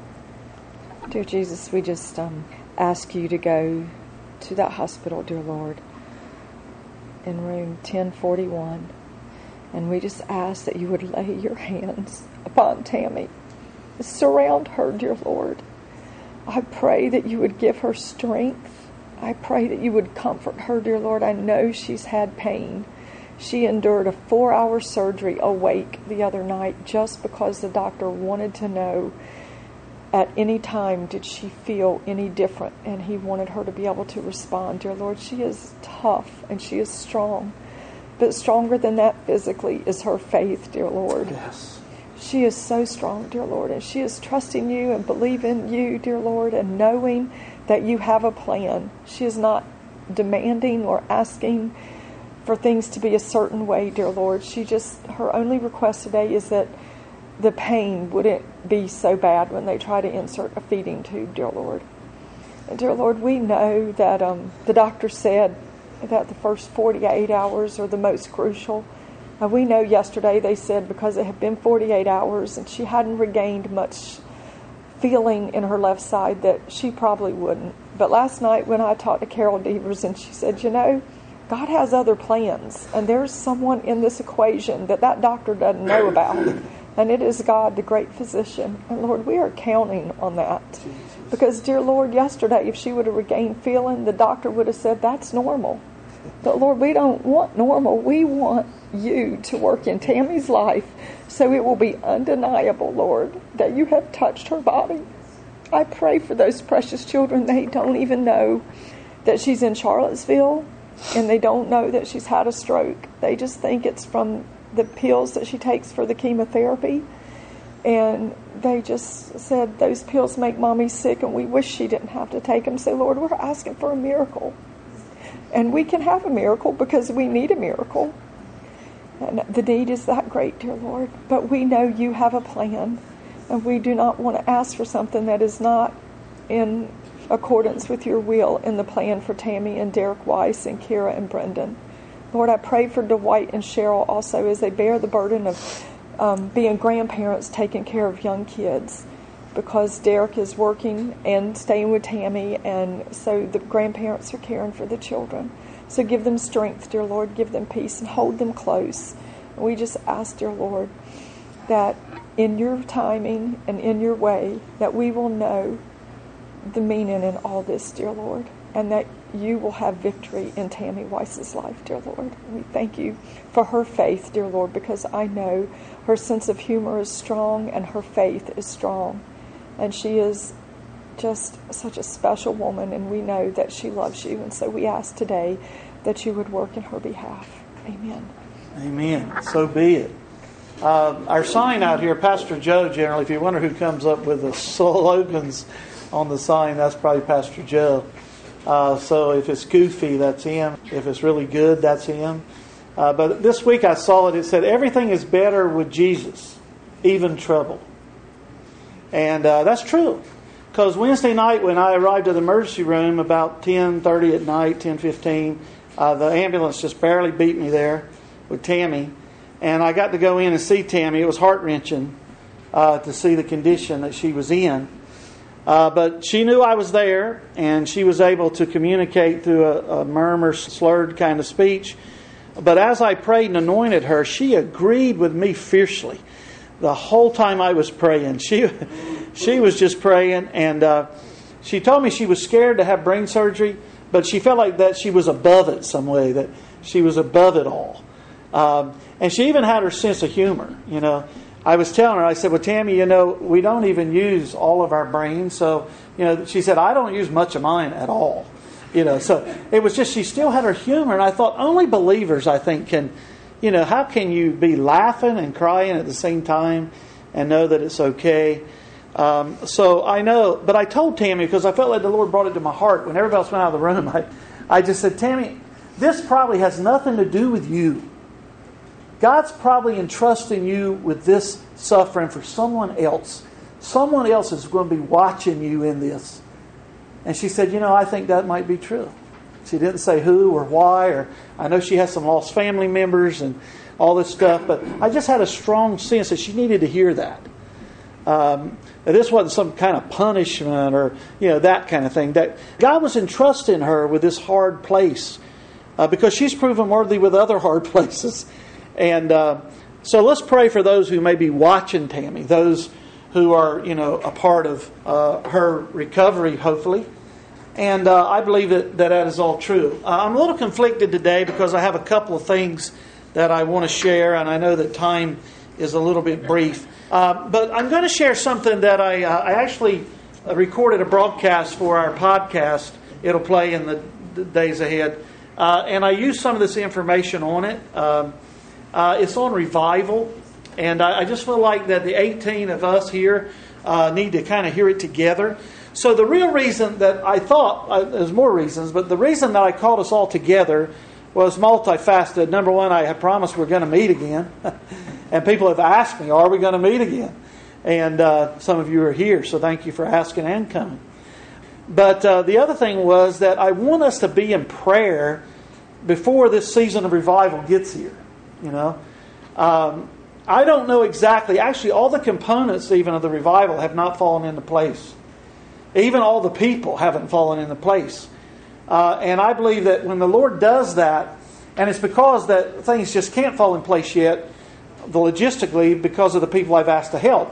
Dear Jesus, we just um, ask you to go to that hospital, dear Lord, in room ten forty-one. And we just ask that you would lay your hands upon Tammy. Surround her, dear Lord. I pray that you would give her strength. I pray that you would comfort her, dear Lord. I know she's had pain. She endured a four-hour surgery awake the other night just because the doctor wanted to know at any time did she feel any different, and he wanted her to be able to respond. Dear Lord, she is tough and she is strong. But stronger than that physically is her faith, dear Lord. Yes. She is so strong, dear Lord, and she is trusting you and believing you, dear Lord, and knowing that you have a plan. She is not demanding or asking for things to be a certain way, dear Lord. She just, her only request today is that the pain wouldn't be so bad when they try to insert a feeding tube, dear Lord. And dear Lord, we know that um, the doctor said that the first forty-eight hours are the most crucial. Uh, we know yesterday they said because it had been forty-eight hours and she hadn't regained much feeling in her left side that she probably wouldn't. But last night when I talked to Carol Devers, and she said, you know, God has other plans, and there's someone in this equation that that doctor doesn't know about, and it is God, the great physician. And Lord, we are counting on that. Because, dear Lord, yesterday, if she would have regained feeling, the doctor would have said, that's normal. But, Lord, we don't want normal. We want you to work in Tammy's life so it will be undeniable, Lord, that you have touched her body. I pray for those precious children. They don't even know that she's in Charlottesville, and they don't know that she's had a stroke. They just think it's from the pills that she takes for the chemotherapy. And they just said, those pills make Mommy sick, and we wish she didn't have to take them. So, Lord, we're asking for a miracle. And we can have a miracle because we need a miracle. And the need is that great, dear Lord. But we know you have a plan. And we do not want to ask for something that is not in accordance with your will in the plan for Tammy and Derek Weiss and Kira and Brendan. Lord, I pray for Dwight and Cheryl also as they bear the burden of um, being grandparents taking care of young kids, because Derek is working and staying with Tammy, and so the grandparents are caring for the children. So give them strength, dear Lord, give them peace and hold them close. And we just ask, dear Lord, that in your timing and in your way, that we will know the meaning in all this, dear Lord, and that you will have victory in Tammy Weiss's life, dear Lord. We thank you for her faith, dear Lord, because I know her sense of humor is strong and her faith is strong. And she is just such a special woman, and we know that she loves you. And so we ask today that you would work in her behalf. Amen. Amen. So be it. Uh, our sign out here, Pastor Joe, generally, if you wonder who comes up with the slogans on the sign, that's probably Pastor Joe. Uh, so if it's goofy, that's him. If it's really good, that's him. Uh, but this week I saw it. It said, everything is better with Jesus, even trouble. And uh, that's true. Because Wednesday night when I arrived at the emergency room about ten thirty at night, ten fifteen, uh, the ambulance just barely beat me there with Tammy. And I got to go in and see Tammy. It was heart-wrenching uh, to see the condition that she was in. Uh, but she knew I was there, and she was able to communicate through a, a murmur, slurred kind of speech. But as I prayed and anointed her, she agreed with me fiercely. The whole time I was praying, she she was just praying, and uh, she told me she was scared to have brain surgery, but she felt like that she was above it some way, that she was above it all. Um, and she even had her sense of humor, you know. I was telling her, I said, well, Tammy, you know, we don't even use all of our brains. So, you know, she said, I don't use much of mine at all. You know, so it was just, she still had her humor. And I thought only believers, I think, can, you know, how can you be laughing and crying at the same time and know that it's okay? Um, so I know, but I told Tammy, because I felt like the Lord brought it to my heart. When everybody else went out of the room, I, I just said, Tammy, this probably has nothing to do with you. God's probably entrusting you with this suffering for someone else. Someone else is going to be watching you in this. And she said, you know, I think that might be true. She didn't say who or why, or I know she has some lost family members and all this stuff, but I just had a strong sense that she needed to hear that. Um, that this wasn't some kind of punishment or, you know, that kind of thing. That God was entrusting her with this hard place uh, because she's proven worthy with other hard places. And uh, so let's pray for those who may be watching Tammy, those who are, you know, a part of uh, her recovery, hopefully. And uh, I believe that, that that is all true. Uh, I'm a little conflicted today because I have a couple of things that I want to share, and I know that time is a little bit brief. Uh, but I'm going to share something that I, uh, I actually recorded a broadcast for our podcast. It'll play in the, the days ahead. Uh, and I used some of this information on it. Um, Uh, it's on revival, and I, I just feel like that the eighteen of us here uh, need to kind of hear it together. So the real reason that I thought, uh, there's more reasons, but the reason that I called us all together was multifaceted. Number one, I had promised we're going to meet again, and people have asked me, are we going to meet again? And uh, some of you are here, so thank you for asking and coming. But uh, the other thing was that I want us to be in prayer before this season of revival gets here. You know, um, I don't know exactly. Actually, all the components even of the revival have not fallen into place. Even all the people haven't fallen into place. Uh, and I believe that when the Lord does that, and it's because that things just can't fall in place yet, the logistically, because of the people I've asked to help.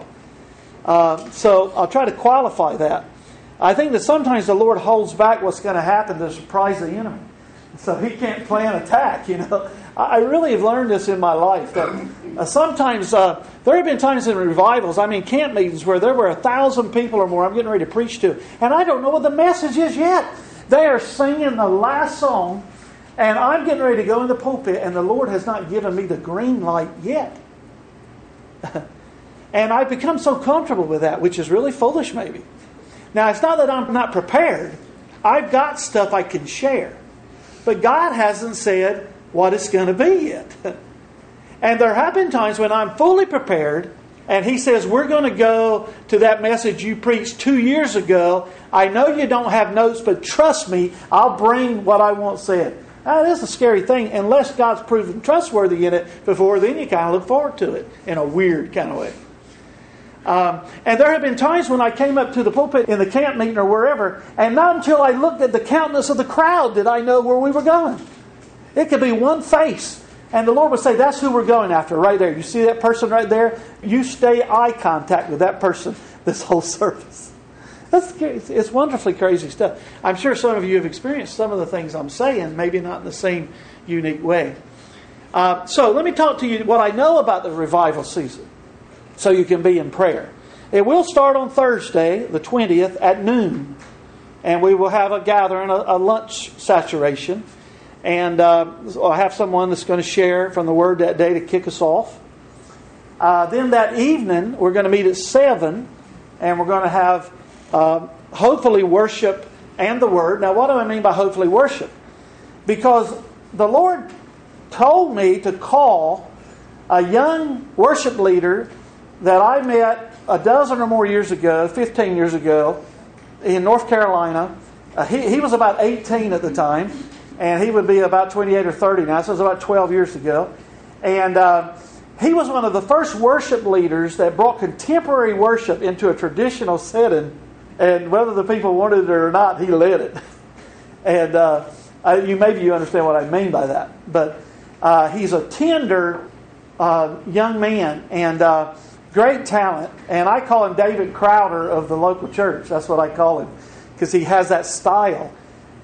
Uh, so I'll try to qualify that. I think that sometimes the Lord holds back what's going to happen to surprise the enemy. So he can't plan attack, you know. I really have learned this in my life. That uh, sometimes, uh, there have been times in revivals, I mean camp meetings, where there were a thousand people or more I'm getting ready to preach to. And I don't know what the message is yet. They are singing the last song, and I'm getting ready to go in the pulpit, and the Lord has not given me the green light yet. And I've become so comfortable with that, which is really foolish maybe. Now, it's not that I'm not prepared. I've got stuff I can share. But God hasn't said what it's going to be yet. And there have been times when I'm fully prepared and He says, we're going to go to that message you preached two years ago. I know you don't have notes, but trust me, I'll bring what I want said. Now, that is a scary thing. Unless God's proven trustworthy in it before, then you kind of look forward to it in a weird kind of way. Um, and there have been times when I came up to the pulpit in the camp meeting or wherever, and not until I looked at the countenance of the crowd did I know where we were going. It could be one face, and the Lord would say, that's who we're going after right there. You see that person right there? You stay eye contact with that person this whole service. That's It's wonderfully crazy stuff. I'm sure some of you have experienced some of the things I'm saying, maybe not in the same unique way. Uh, so let me talk to you what I know about the revival season, so you can be in prayer. It will start on Thursday, the twentieth, at noon. And we will have a gathering, a, a lunch saturation. And uh, I'll have someone that's going to share from the Word that day to kick us off. Uh, then that evening, we're going to meet at seven. And we're going to have, uh, hopefully, worship and the Word. Now, what do I mean by hopefully worship? Because the Lord told me to call a young worship leader that I met a dozen or more years ago, fifteen years ago, in North Carolina. Uh, he, he was about eighteen at the time, and he would be about twenty-eight or thirty now, so it was about twelve years ago. And uh, he was one of the first worship leaders that brought contemporary worship into a traditional setting, and whether the people wanted it or not, he led it. And uh, I, you maybe you understand what I mean by that. But uh, he's a tender uh, young man, and uh, great talent, and I call him David Crowder of the local church. That's what I call him, because he has that style.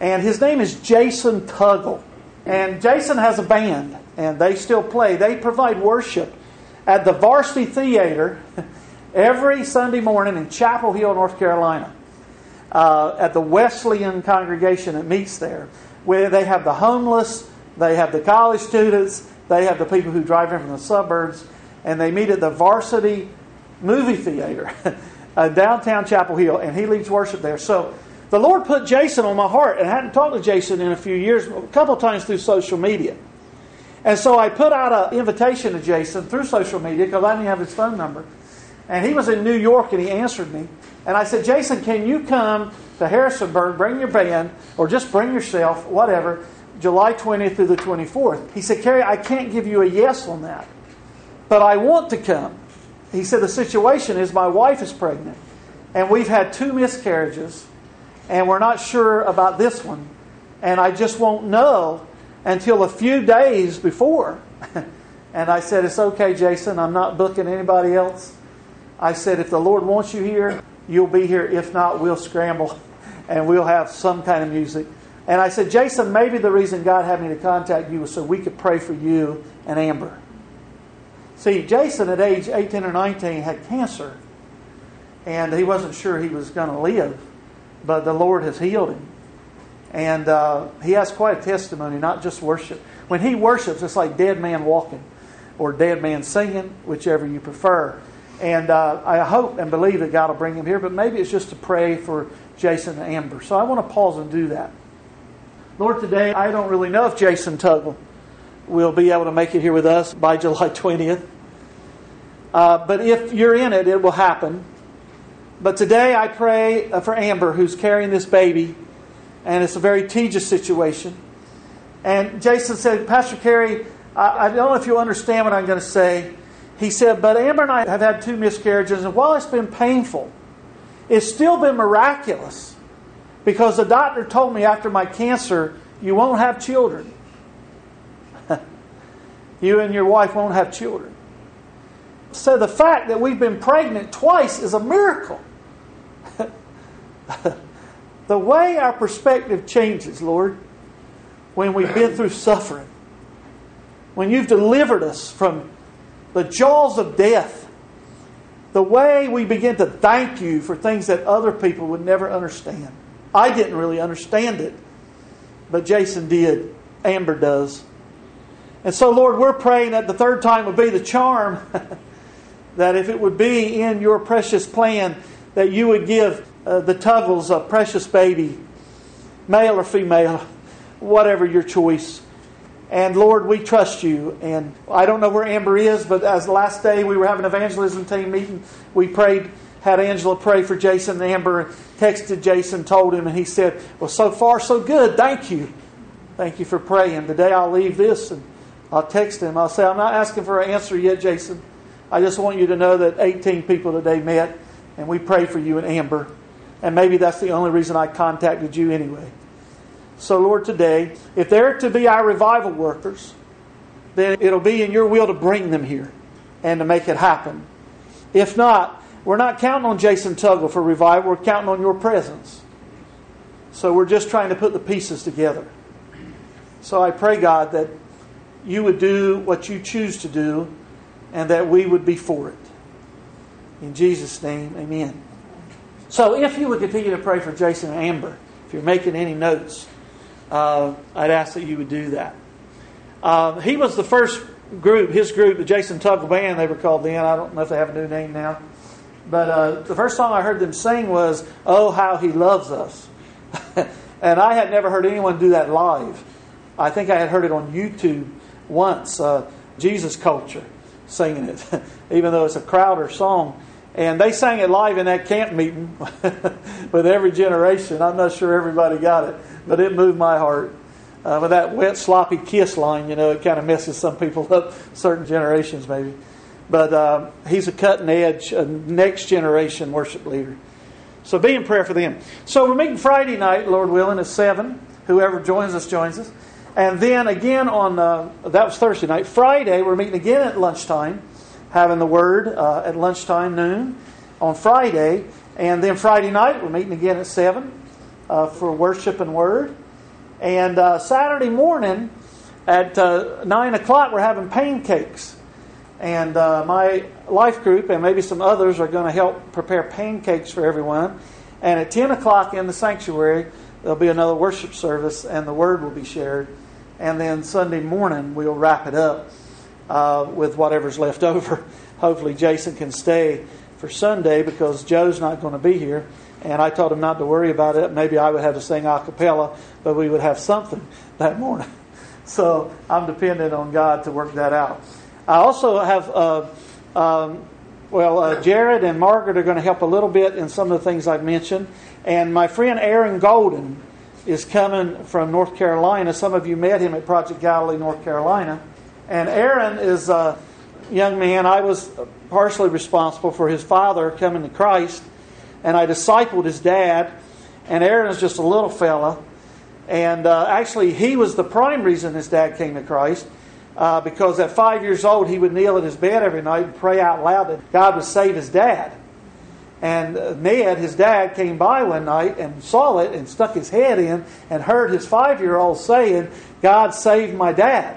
And his name is Jason Tuggle. And Jason has a band, and they still play. They provide worship at the Varsity Theater every Sunday morning in Chapel Hill, North Carolina, uh, at the Wesleyan congregation that meets there, where they have the homeless, they have the college students, they have the people who drive in from the suburbs, and they meet at the Varsity Movie Theater, uh, downtown Chapel Hill, and he leads worship there. So the Lord put Jason on my heart, and I hadn't talked to Jason in a few years, a couple of times through social media. And so I put out an invitation to Jason through social media because I didn't have his phone number. And he was in New York, and he answered me. And I said, Jason, can you come to Harrisonburg, bring your band, or just bring yourself, whatever, July twentieth through the twenty-fourth. He said, Kerry, I can't give you a yes on that, but I want to come. He said, the situation is my wife is pregnant, and we've had two miscarriages, and we're not sure about this one, and I just won't know until a few days before. And I said, it's okay, Jason, I'm not booking anybody else. I said, if the Lord wants you here, you'll be here. If not, we'll scramble, and we'll have some kind of music. And I said, Jason, maybe the reason God had me to contact you was so we could pray for you and Amber. See, Jason at age eighteen or nineteen had cancer, and he wasn't sure he was going to live, but the Lord has healed him. And uh, he has quite a testimony, not just worship. When he worships, it's like dead man walking or dead man singing, whichever you prefer. And uh, I hope and believe that God will bring him here, but maybe it's just to pray for Jason and Amber. So I want to pause and do that. Lord, today I don't really know if Jason Tuggle will be able to make it here with us by July twentieth. Uh, but if you're in it, it will happen. But today I pray for Amber, who's carrying this baby, and it's a very tedious situation. And Jason said, Pastor Kerry, I, I don't know if you'll understand what I'm going to say. He said, but Amber and I have had two miscarriages, and while it's been painful, it's still been miraculous, because the doctor told me after my cancer, you won't have children. You and your wife won't have children. So the fact that we've been pregnant twice is a miracle. The way our perspective changes, Lord, when we've been through suffering, when you've delivered us from the jaws of death, the way we begin to thank you for things that other people would never understand. I didn't really understand it, but Jason did. Amber does. And so, Lord, we're praying that the third time would be the charm, that if it would be in your precious plan, that you would give uh, the Tuggles a precious baby, male or female, whatever your choice. And Lord, we trust you. And I don't know where Amber is, but as the last day we were having an evangelism team meeting, we prayed, had Angela pray for Jason and Amber, and texted Jason, told him, and he said, well, so far so good. Thank you. Thank you for praying. Today I'll leave this and I'll text him. I'll say, I'm not asking for an answer yet, Jason. I just want you to know that eighteen people today met, and we prayed for you and Amber. And maybe that's the only reason I contacted you anyway. So, Lord, today, if they're to be our revival workers, then it'll be in your will to bring them here and to make it happen. If not, we're not counting on Jason Tuggle for revival. We're counting on your presence. So we're just trying to put the pieces together. So I pray, God, that you would do what you choose to do and that we would be for it. In Jesus' name, amen. So if you would continue to pray for Jason and Amber, if you're making any notes, uh, I'd ask that you would do that. Uh, he was the first group, his group, the Jason Tuggle Band, they were called then. I don't know if they have a new name now. But uh, the first song I heard them sing was, Oh, How He Loves Us. And I had never heard anyone do that live. I think I had heard it on YouTube once, uh, Jesus Culture singing it, even though it's a Crowder song. And they sang it live in that camp meeting with every generation. I'm not sure everybody got it, but it moved my heart. Uh, with that wet, sloppy kiss line, you know, it kind of messes some people up, certain generations maybe. But uh, he's a cutting edge, a next generation worship leader. So be in prayer for them. So we're meeting Friday night, Lord willing, at seven. Whoever joins us, joins us. And then again on, uh, that was Thursday night. Friday, we're meeting again at lunchtime, having the Word uh, at lunchtime, noon, on Friday. And then Friday night, we're meeting again at seven uh, for worship and Word. And uh, Saturday morning at uh, nine o'clock, we're having pancakes. And uh, my life group and maybe some others are going to help prepare pancakes for everyone. And at ten o'clock in the sanctuary, there'll be another worship service and the word will be shared. And then Sunday morning, we'll wrap it up uh, with whatever's left over. Hopefully Jason can stay for Sunday because Joe's not going to be here. And I told him not to worry about it. Maybe I would have to sing a cappella, but we would have something that morning. So I'm dependent on God to work that out. I also have, uh, um, well, uh, Jared and Margaret are going to help a little bit in some of the things I've mentioned. And my friend Aaron Golden is coming from North Carolina. Some of you met him at Project Galilee, North Carolina. And Aaron is a young man. I was partially responsible for his father coming to Christ. And I discipled his dad. And Aaron is just a little fella. And uh, actually, he was the prime reason his dad came to Christ. Uh, because at five years old, he would kneel at his bed every night and pray out loud that God would save his dad. And uh, Ned, his dad, came by one night and saw it and stuck his head in and heard his five-year-old saying, "God saved my dad."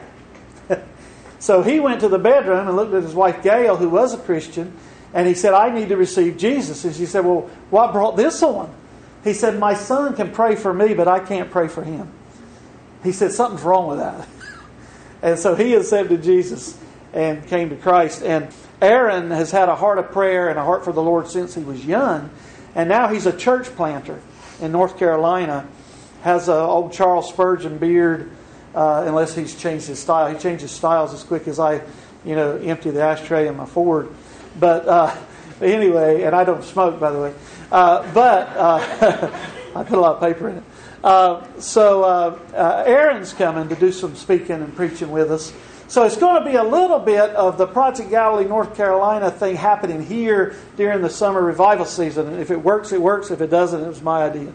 So he went to the bedroom and looked at his wife Gail, who was a Christian, and he said, "I need to receive Jesus." And she said, "Well, what brought this on?" He said, "My son can pray for me, but I can't pray for him." He said, "Something's wrong with that." And so he accepted Jesus and came to Christ. And Aaron has had a heart of prayer and a heart for the Lord since he was young. And now he's a church planter in North Carolina. Has an old Charles Spurgeon beard, uh, unless he's changed his style. He changes styles as quick as I, you know, empty the ashtray in my Ford. But uh, anyway, and I don't smoke, by the way. Uh, but uh, I put a lot of paper in it. Uh, so uh, uh, Aaron's coming to do some speaking and preaching with us. So it's going to be a little bit of the Project Galilee North Carolina thing happening here during the summer revival season. And if it works, it works. If it doesn't, it was my idea.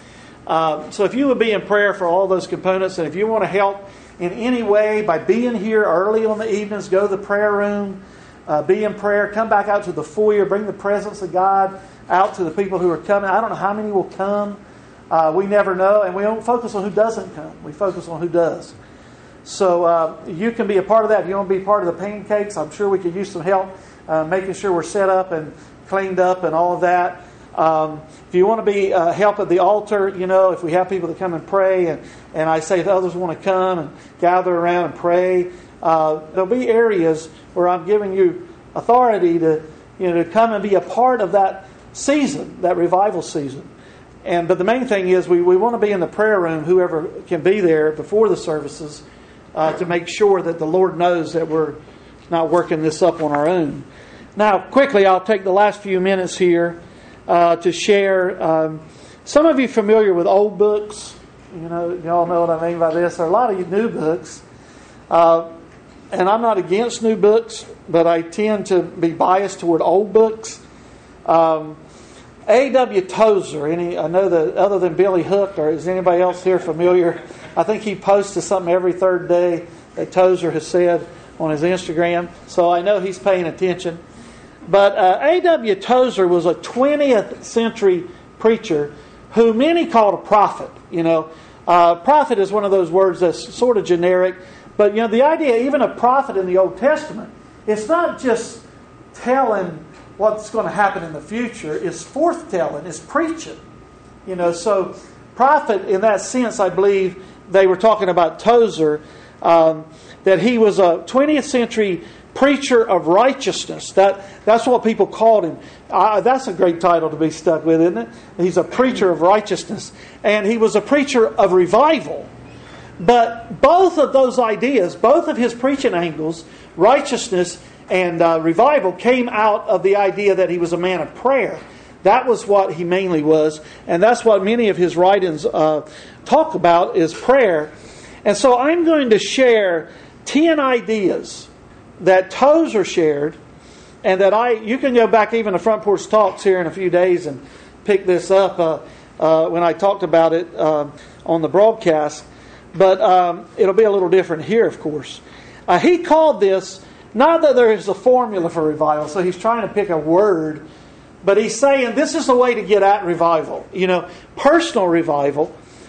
Uh, so if you would be in prayer for all those components, and if you want to help in any way by being here early on the evenings, go to the prayer room, uh, be in prayer, come back out to the foyer, bring the presence of God out to the people who are coming. I don't know how many will come. Uh, we never know, and we don't focus on who doesn't come. We focus on who does. So uh, you can be a part of that. If you want to be part of the pancakes, I'm sure we could use some help uh, making sure we're set up and cleaned up and all of that. Um, if you want to be uh, help at the altar, you know, if we have people that come and pray, and, and I say if others want to come and gather around and pray, uh, there'll be areas where I'm giving you authority to, you know, to come and be a part of that season, that revival season. And but the main thing is we, we want to be in the prayer room, whoever can be there before the services, uh, to make sure that the Lord knows that we're not working this up on our own. Now, quickly, I'll take the last few minutes here uh, to share. Um, some of you familiar with old books. You know, y'all know what I mean by this. There are a lot of new books. Uh, and I'm not against new books, but I tend to be biased toward old books. Um A W Tozer, any, I know that other than Billy Hook, or is anybody else here familiar? I think he posts something every third day that Tozer has said on his Instagram, so I know he's paying attention. But uh, A W Tozer was a twentieth century preacher who many called a prophet. You know, uh, prophet is one of those words that's sort of generic, but you know the idea, even a prophet in the Old Testament, it's not just telling what's going to happen in the future, is forthtelling, is preaching. You know, so prophet in that sense, I believe they were talking about Tozer, um, that he was a twentieth century preacher of righteousness. That that's what people called him. Uh, that's a great title to be stuck with, isn't it? He's a preacher of righteousness. And he was a preacher of revival. But both of those ideas, both of his preaching angles, righteousness and uh, revival, came out of the idea that he was a man of prayer. That was what he mainly was. And that's what many of his writings uh, talk about, is prayer. And so I'm going to share ten ideas that Tozer shared, and that I, you can go back even to Front Porch Talks here in a few days and pick this up uh, uh, when I talked about it uh, on the broadcast. But um, it'll be a little different here, of course. Uh, he called this, not that there is a formula for revival, so he's trying to pick a word, but he's saying this is the way to get at revival. You know, personal revival.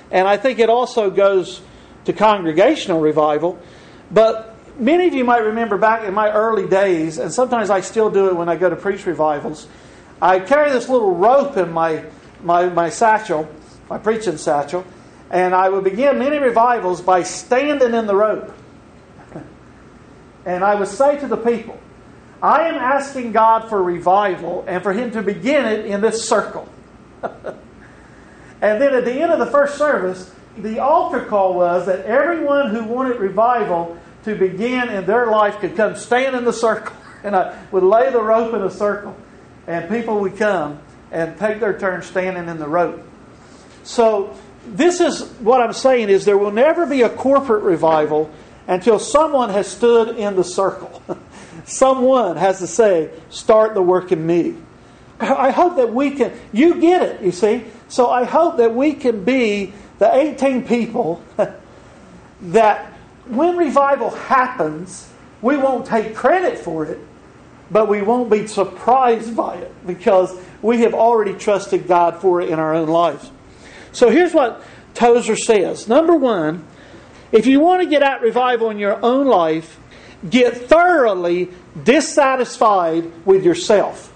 And I think it also goes to congregational revival. But many of you might remember back in my early days, and sometimes I still do it when I go to preach revivals, I carry this little rope in my, my, my satchel, my preaching satchel, and I would begin many revivals by standing in the rope. And I would say to the people, I am asking God for revival and for Him to begin it in this circle. And then at the end of the first service, the altar call was that everyone who wanted revival to begin in their life could come stand in the circle. And I would lay the rope in a circle, and people would come and take their turn standing in the rope. So this is what I'm saying, is there will never be a corporate revival until someone has stood in the circle. Someone has to say, start the work in me. I hope that we can, you get it, you see. So I hope that we can be the eighteen people that when revival happens, we won't take credit for it, but we won't be surprised by it because we have already trusted God for it in our own lives. So here's what Tozer says. Number one, if you want to get at revival in your own life, get thoroughly dissatisfied with yourself.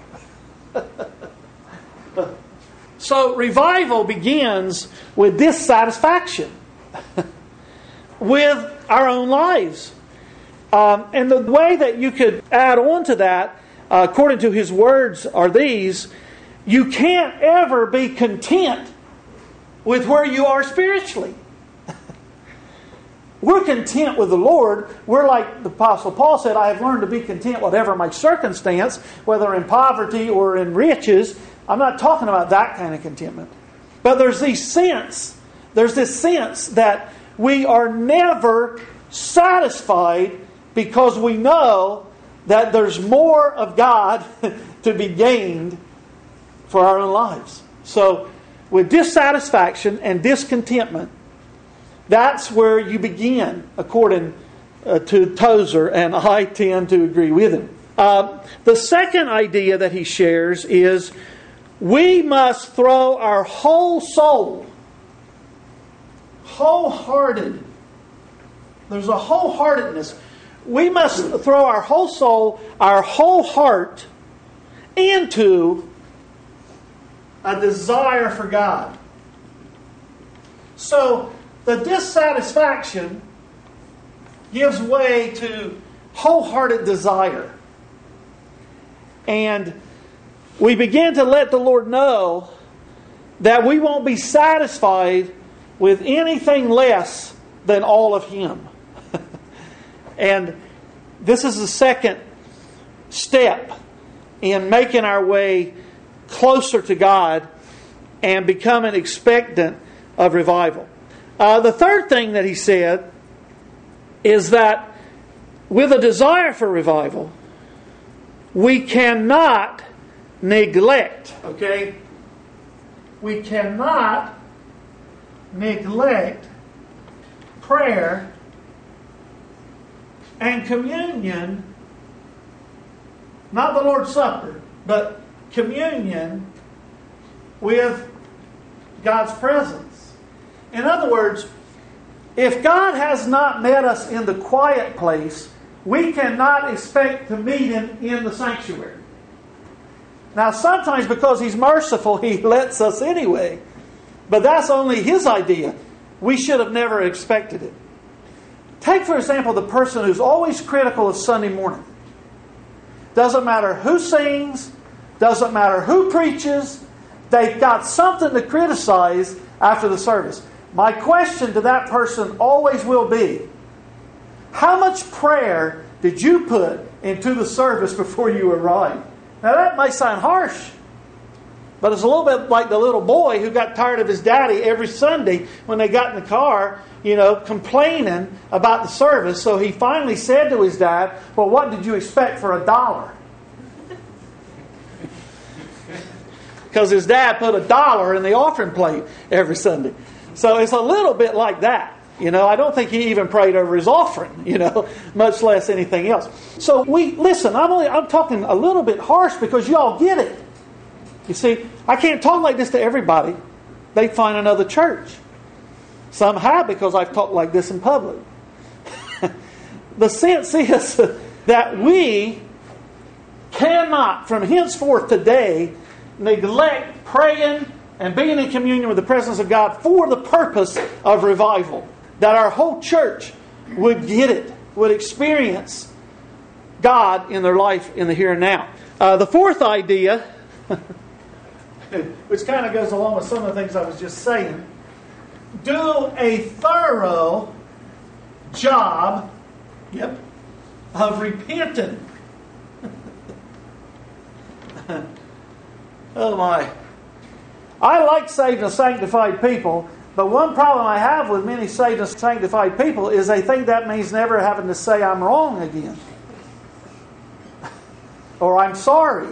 So revival begins with dissatisfaction with our own lives. Um, and the way that you could add on to that, uh, according to his words, are these. You can't ever be content with where you are spiritually. We're content with the Lord. We're like the Apostle Paul said, I have learned to be content whatever my circumstance, whether in poverty or in riches. I'm not talking about that kind of contentment. But there's this sense, there's this sense that we are never satisfied because we know that there's more of God to be gained for our own lives. So with dissatisfaction and discontentment, that's where you begin, according uh, to Tozer, and I tend to agree with him. Uh, the second idea that he shares is we must throw our whole soul, wholehearted. There's a wholeheartedness. We must throw our whole soul, our whole heart into a desire for God. So the dissatisfaction gives way to wholehearted desire. And we begin to let the Lord know that we won't be satisfied with anything less than all of Him. And this is the second step in making our way closer to God and becoming expectant of revival. Uh, the third thing that he said is that with a desire for revival, we cannot neglect, okay? We cannot neglect prayer and communion, not the Lord's Supper, but communion with God's presence. In other words, if God has not met us in the quiet place, we cannot expect to meet Him in the sanctuary. Now, sometimes because He's merciful, He lets us anyway. But that's only His idea. We should have never expected it. Take, for example, the person who's always critical of Sunday morning. Doesn't matter who sings, doesn't matter who preaches, they've got something to criticize after the service. My question to that person always will be, how much prayer did you put into the service before you arrived? Now that may sound harsh, but it's a little bit like the little boy who got tired of his daddy every Sunday when they got in the car, you know, complaining about the service. So he finally said to his dad, well, what did you expect for a dollar? Because his dad put a dollar in the offering plate every Sunday. So it's a little bit like that. You know, I don't think he even prayed over his offering, you know, much less anything else. So we, listen, I'm only, I'm talking a little bit harsh because y'all get it. You see, I can't talk like this to everybody. They find another church. Some have because I've talked like this in public. The sense is that we cannot, from henceforth today, neglect praying and being in communion with the presence of God for the purpose of revival. That our whole church would get it, would experience God in their life in the here and now. Uh, the fourth idea, which kind of goes along with some of the things I was just saying, do a thorough job yep, of repenting. Oh my. I like saved and sanctified people, but one problem I have with many saved and sanctified people is they think that means never having to say I'm wrong again. Or I'm sorry.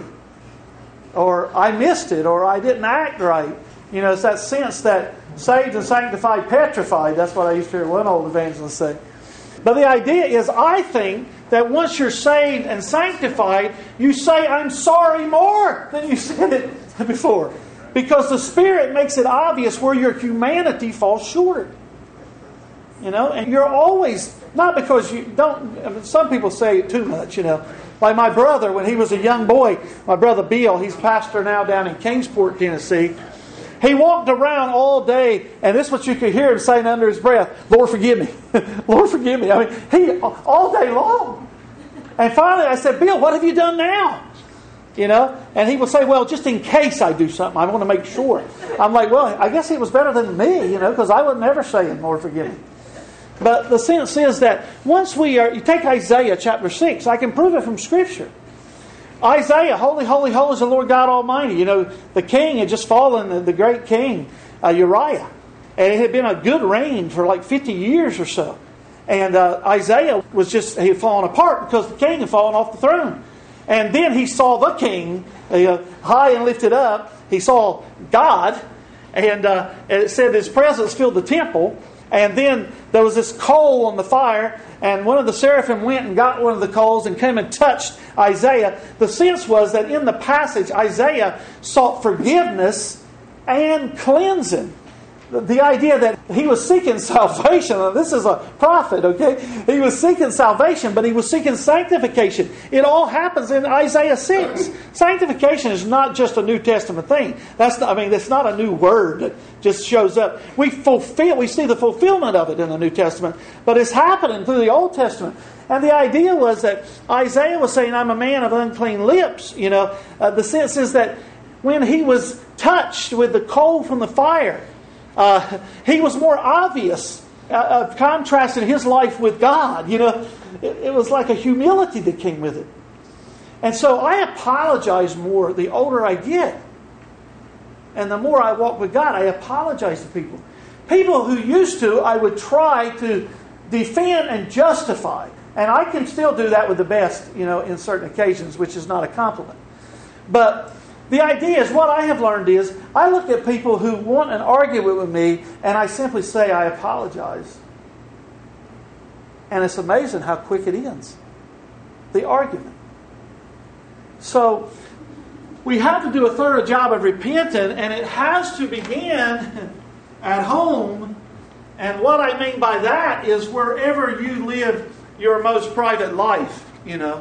Or I missed it. Or I didn't act right. You know, it's that sense that saved and sanctified, petrified. That's what I used to hear one old evangelist say. But the idea is, I think that once you're saved and sanctified, you say, I'm sorry more than you said it before. Because the Spirit makes it obvious where your humanity falls short. You know, and you're always, not because you don't, I mean, some people say it too much, you know. Like my brother, when he was a young boy, my brother Bill, he's pastor now down in Kingsport, Tennessee. He walked around all day, and this is what you could hear him saying under his breath, Lord, forgive me. Lord, forgive me. I mean, he, all day long. And finally I said, Bill, what have you done now? You know, and he would say, well, just in case I do something, I want to make sure. I'm like, well, I guess he was better than me, you know, because I would never say, Lord, forgive me. But the sense is that once we are, you take Isaiah chapter six, I can prove it from Scripture. Isaiah, holy, holy, holy is the Lord God Almighty. You know, the king had just fallen, the, the great king, uh, Uriah. And it had been a good reign for like fifty years or so. And uh, Isaiah was just, he had fallen apart because the king had fallen off the throne. And then he saw the king uh, high and lifted up. He saw God. And uh, it said his presence filled the temple. And then there was this coal on the fire. And one of the seraphim went and got one of the coals and came and touched Isaiah. The sense was that in the passage, Isaiah sought forgiveness and cleansing. The idea that he was seeking salvation. This is a prophet, okay? He was seeking salvation, but he was seeking sanctification. It all happens in Isaiah six. Sanctification is not just a New Testament thing. That's not, I mean, it's not a new word that just shows up. We fulfill, we see the fulfillment of it in the New Testament, but it's happening through the Old Testament. And the idea was that Isaiah was saying, I'm a man of unclean lips. You know, uh, the sense is that when he was touched with the coal from the fire, Uh, he was more obvious uh, of contrasting his life with God. You know, it, it was like a humility that came with it. And so I apologize more the older I get. And the more I walk with God, I apologize to people. People who used to, I would try to defend and justify. And I can still do that with the best, you know, in certain occasions, which is not a compliment. But the idea is, what I have learned is, I look at people who want an argument with me, and I simply say, I apologize. And it's amazing how quick it ends. The argument. So, we have to do a thorough job of repenting, and it has to begin at home. And what I mean by that is wherever you live your most private life, you know.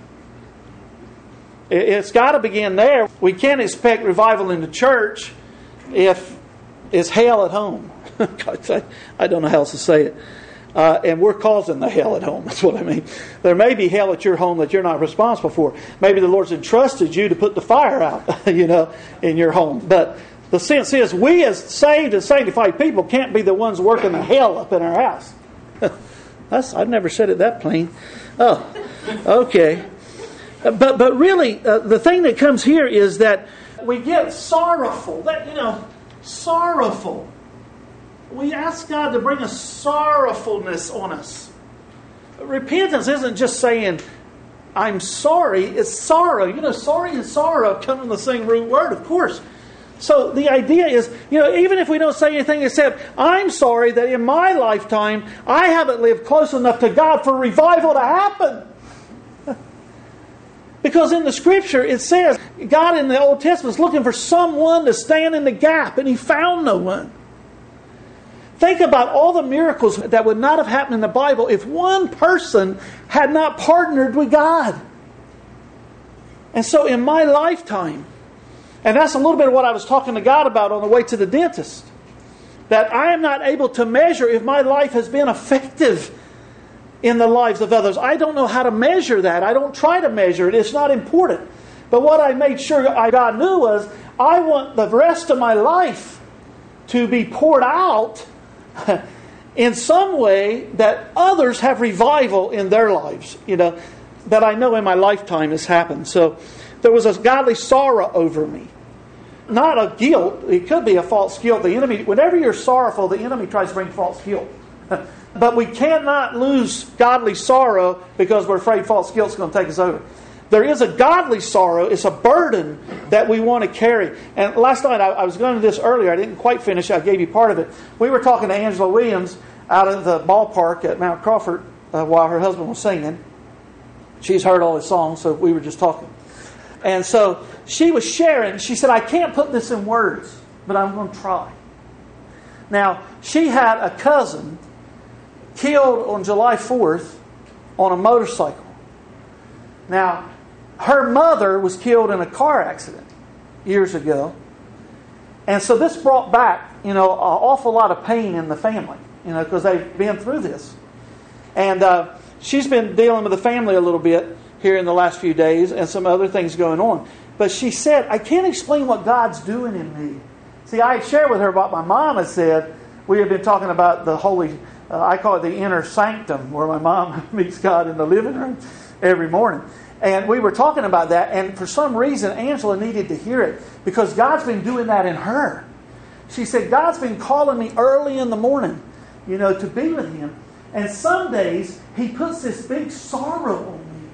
It's got to begin there. We can't expect revival in the church if it's hell at home. I don't know how else to say it. Uh, and we're causing the hell at home. That's what I mean. There may be hell at your home that you're not responsible for. Maybe the Lord's entrusted you to put the fire out, you know, in your home. But the sense is, we as saved and sanctified people can't be the ones working the hell up in our house. That's, I've never said it that plain. Oh, okay. But but really, uh, the thing that comes here is that we get sorrowful. That, you know, sorrowful. We ask God to bring a sorrowfulness on us. Repentance isn't just saying, I'm sorry. It's sorrow. You know, sorry and sorrow come from the same root word, of course. So the idea is, you know, even if we don't say anything except, I'm sorry that in my lifetime, I haven't lived close enough to God for revival to happen. Because in the Scripture it says God in the Old Testament is looking for someone to stand in the gap, and He found no one. think about all the miracles that would not have happened in the Bible if one person had not partnered with God. And so in my lifetime, and that's a little bit of what I was talking to God about on the way to the dentist, that I am not able to measure if my life has been effective in the lives of others. I don't know how to measure that. I don't try to measure it. It's not important. But what I made sure I, God knew was, I want the rest of my life to be poured out in some way that others have revival in their lives. You know, that I know in my lifetime has happened. So there was a godly sorrow over me. Not a guilt. It could be a false guilt. The enemy, whenever you're sorrowful, the enemy tries to bring false guilt. But we cannot lose godly sorrow because we're afraid false guilt is going to take us over. There is a godly sorrow. It's a burden that we want to carry. And last night, I, I was going to this earlier. I didn't quite finish. I gave you part of it. We were talking to Angela Williams out at the ballpark at Mount Crawford uh, while her husband was singing. She's heard all his songs, so we were just talking. And so she was sharing. She said, I can't put this in words, but I'm going to try. Now, she had a cousin killed on July fourth on a motorcycle. Now, her mother was killed in a car accident years ago. And so this brought back, you know, an awful lot of pain in the family, you know, because they've been through this. And uh, she's been dealing with the family a little bit here in the last few days and some other things going on. But she said, I can't explain what God's doing in me. See, I had shared with her what my mom had said. We had been talking about the holy, uh, I call it the inner sanctum, where my mom meets God in the living room every morning. And we were talking about that, and for some reason, Angela needed to hear it because God's been doing that in her. She said, God's been calling me early in the morning, you know, to be with Him. And some days, He puts this big sorrow on me.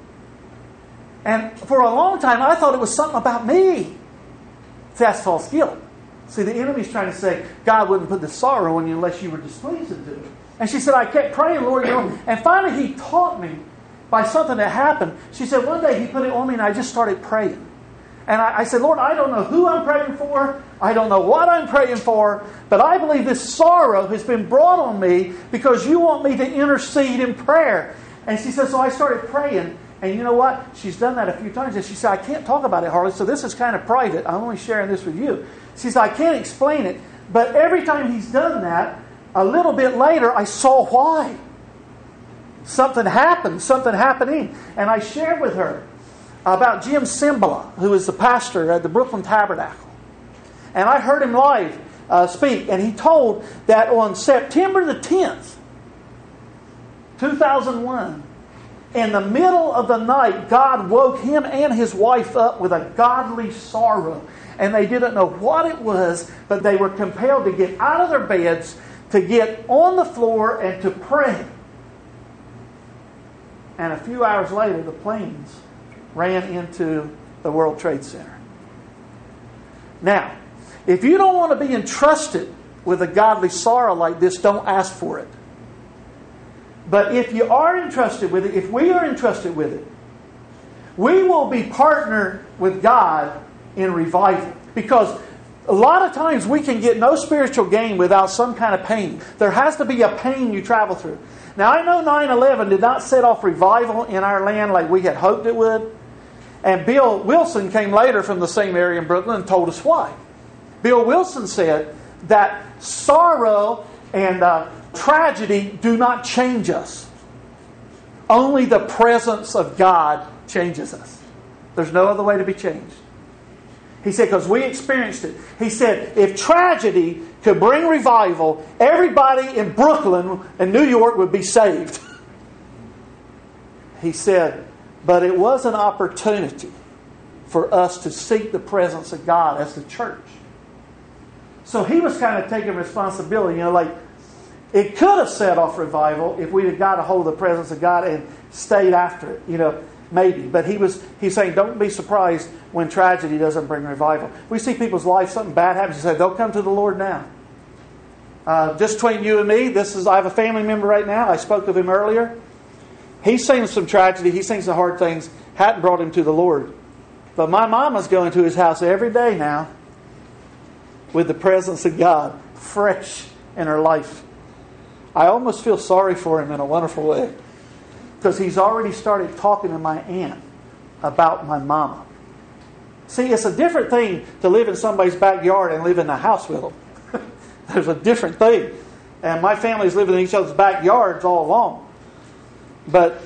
And for a long time, I thought it was something about me. See, that's false guilt. See, the enemy's trying to say, God wouldn't put the sorrow on you unless you were displeased to do it. And she said, I kept praying, Lord, you know, and finally He taught me by something that happened. She said, one day He put it on me and I just started praying. And I, I said, Lord, I don't know who I'm praying for. I don't know what I'm praying for. But I believe this sorrow has been brought on me because You want me to intercede in prayer. And she said, so I started praying. And you know what? She's done that a few times. And she said, I can't talk about it, Harley, so this is kind of private. I'm only sharing this with you. She said, I can't explain it. But every time He's done that, a little bit later, I saw why. Something happened, something happening. And I shared with her about Jim Cymbala, who is the pastor at the Brooklyn Tabernacle. And I heard him live uh, speak. And he told that on September the tenth, two thousand one, in the middle of the night, God woke him and his wife up with a godly sorrow. And they didn't know what it was, but they were compelled to get out of their beds, to get on the floor and to pray. And a few hours later, the planes ran into the World Trade Center. Now, if you don't want to be entrusted with a godly sorrow like this, don't ask for it. But if you are entrusted with it, if we are entrusted with it, we will be partnered with God in revival. Because a lot of times we can get no spiritual gain without some kind of pain. There has to be a pain you travel through. Now, I know nine eleven did not set off revival in our land like we had hoped it would. And Bill Wilson came later from the same area in Brooklyn and told us why. Bill Wilson said that sorrow and uh, tragedy do not change us. Only the presence of God changes us. There's no other way to be changed. He said, because we experienced it. He said, if tragedy could bring revival, everybody in Brooklyn and New York would be saved. He said, but it was an opportunity for us to seek the presence of God as the church. So he was kind of taking responsibility. You know, like, it could have set off revival if we'd have got a hold of the presence of God and stayed after it. You know, maybe. But he was he's saying, don't be surprised when tragedy doesn't bring revival. We see people's life, something bad happens, you say, they'll come to the Lord now. Uh, just between you and me, this is I have a family member right now. I spoke of him earlier. He's seen some tragedy. He's seen some hard things. Hadn't brought him to the Lord. But my mama's going to his house every day now with the presence of God fresh in her life. I almost feel sorry for him in a wonderful way, because he's already started talking to my aunt about my mama. See, it's a different thing to live in somebody's backyard and live in a house with them. There's a different thing. And my family's living in each other's backyards all along. But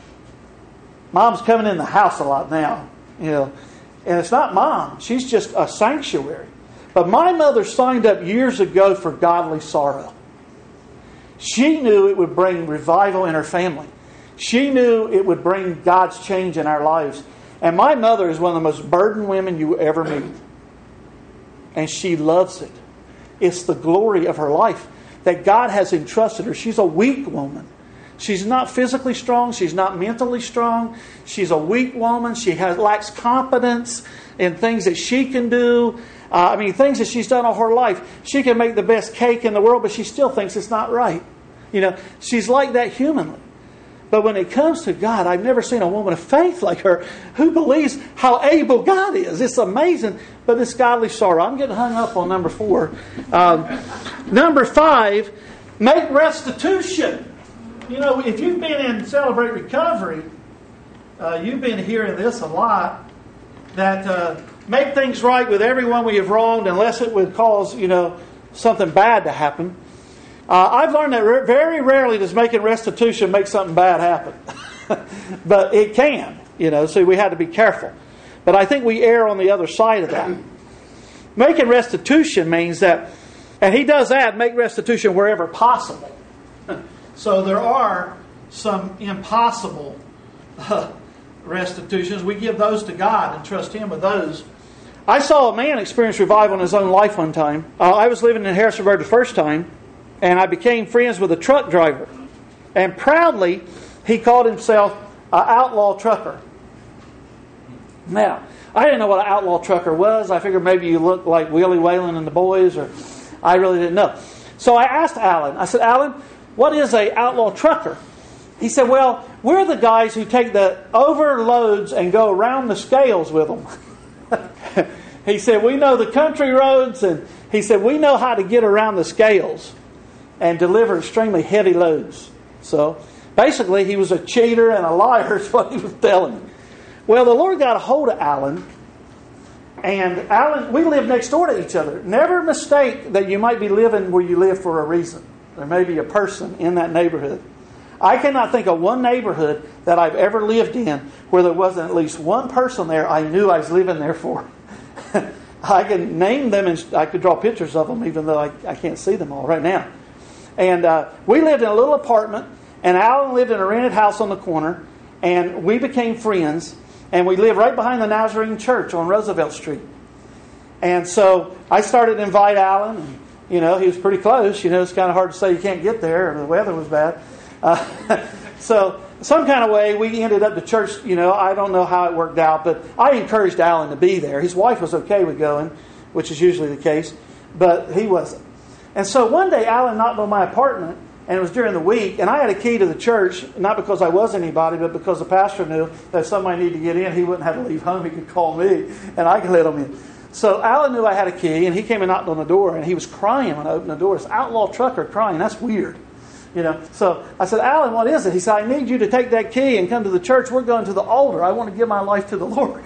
Mom's coming in the house a lot now, you know. And it's not Mom. She's just a sanctuary. But my mother signed up years ago for godly sorrow. She knew it would bring revival in her family. She knew it would bring God's change in our lives. And my mother is one of the most burdened women you ever meet. And she loves it. It's the glory of her life that God has entrusted her. She's a weak woman. She's not physically strong. She's not mentally strong. She's a weak woman. She has, lacks confidence in things that she can do. Uh, I mean, things that she's done all her life. She can make the best cake in the world, but she still thinks it's not right. You know, she's like that humanly. But when it comes to God, I've never seen a woman of faith like her who believes how able God is. It's amazing, but it's godly sorrow. I'm getting hung up on number four. Um, number five, make restitution. You know, if you've been in Celebrate Recovery, uh, you've been hearing this a lot, that uh, make things right with everyone we have wronged unless it would cause, you know, something bad to happen. Uh, I've learned that re- very rarely does making restitution make something bad happen. But it can, you know, so we had to be careful. But I think we err on the other side of that. Making restitution means that, and he does add, make restitution wherever possible. So there are some impossible uh, restitutions. We give those to God and trust Him with those. I saw a man experience revival in his own life one time. Uh, I was living in Harrisonburg the first time, and I became friends with a truck driver. And proudly, he called himself an outlaw trucker. Now, I didn't know what an outlaw trucker was. I figured maybe you looked like Willie Whalen and the boys, or I really didn't know. So I asked Alan. I said, Alan, what is an outlaw trucker? He said, well, we're the guys who take the overloads and go around the scales with them. He said, we know the country roads, and he said, we know how to get around the scales and deliver extremely heavy loads. So basically, he was a cheater and a liar is what he was telling me. Well, the Lord got a hold of Alan, and Alan, we live next door to each other. Never mistake that you might be living where you live for a reason. There may be a person in that neighborhood. I cannot think of one neighborhood that I've ever lived in where there wasn't at least one person there I knew I was living there for. I can name them and I could draw pictures of them, even though I, I can't see them all right now. And uh, we lived in a little apartment, and Alan lived in a rented house on the corner, and we became friends, and we lived right behind the Nazarene Church on Roosevelt Street. And so I started to invite Alan, and, you know, he was pretty close. You know, it's kind of hard to say you can't get there, or the weather was bad. Uh, so some kind of way we ended up to church. You know, I don't know how it worked out, but I encouraged Alan to be there. His wife was okay with going, which is usually the case, but he wasn't. And so one day Alan knocked on my apartment, and it was during the week, and I had a key to the church, not because I was anybody, but because the pastor knew that if somebody needed to get in, he wouldn't have to leave home. He could call me, and I could let him in. So Alan knew I had a key, and he came and knocked on the door, and he was crying when I opened the door. It's outlaw trucker crying. That's weird. You know, so I said, Alan, what is it? He said, I need you to take that key and come to the church. We're going to the altar. I want to give my life to the Lord.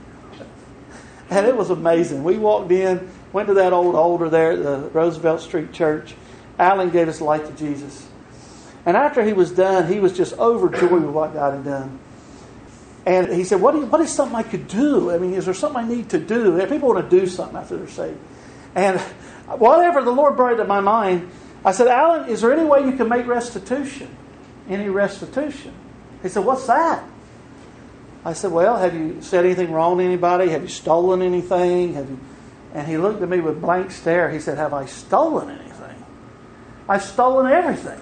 And it was amazing. We walked in, went to that old altar there at the Roosevelt Street Church. Alan gave his life to Jesus. And after he was done, he was just overjoyed with what God had done. And he said, what, do you, what is something I could do? I mean, is there something I need to do? People want to do something after they're saved. And whatever the Lord brought to my mind, I said, Alan, is there any way you can make restitution? Any restitution? He said, what's that? I said, well, have you said anything wrong to anybody? Have you stolen anything? Have you? And he looked at me with blank stare. He said, have I stolen anything? I've stolen everything.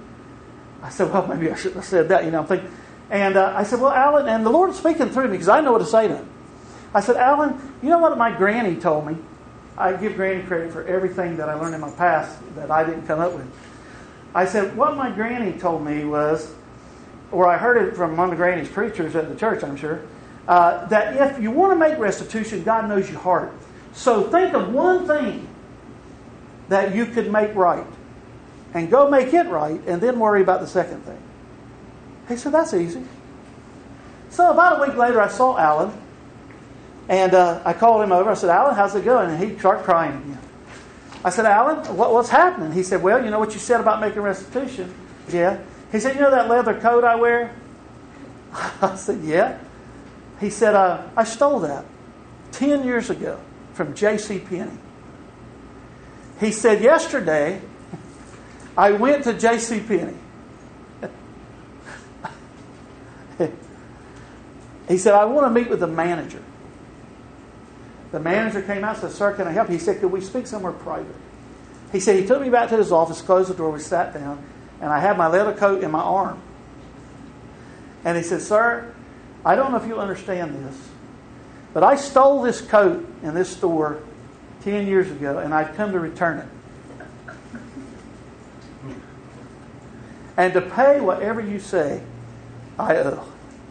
I said, well, maybe I shouldn't have said that. You know, I'm thinking. And uh, I said, well, Alan, and the Lord's speaking through me because I know what to say to him. I said, Alan, you know what my granny told me? I give Granny credit for everything that I learned in my past that I didn't come up with. I said, what my granny told me was, or I heard it from one of Granny's preachers at the church, I'm sure, uh, that if you want to make restitution, God knows your heart. So think of one thing that you could make right. And go make it right, and then worry about the second thing. He said, that's easy. So about a week later, I saw Alan. And uh, I called him over. I said, Alan, how's it going? And he started crying again. I said, Alan, what, what's happening? He said, well, you know what you said about making restitution? Yeah. He said, you know that leather coat I wear? I said, yeah. He said, uh, I stole that ten years ago from J C Penney. He said, yesterday, I went to J C Penney. He said, I want to meet with the manager. The manager came out and said, sir, can I help you? He said, could we speak somewhere private? He said, he took me back to his office, closed the door, we sat down, and I had my leather coat in my arm. And he said, sir, I don't know if you'll understand this, but I stole this coat in this store ten years ago, and I've come to return it. And to pay whatever you say, I owe.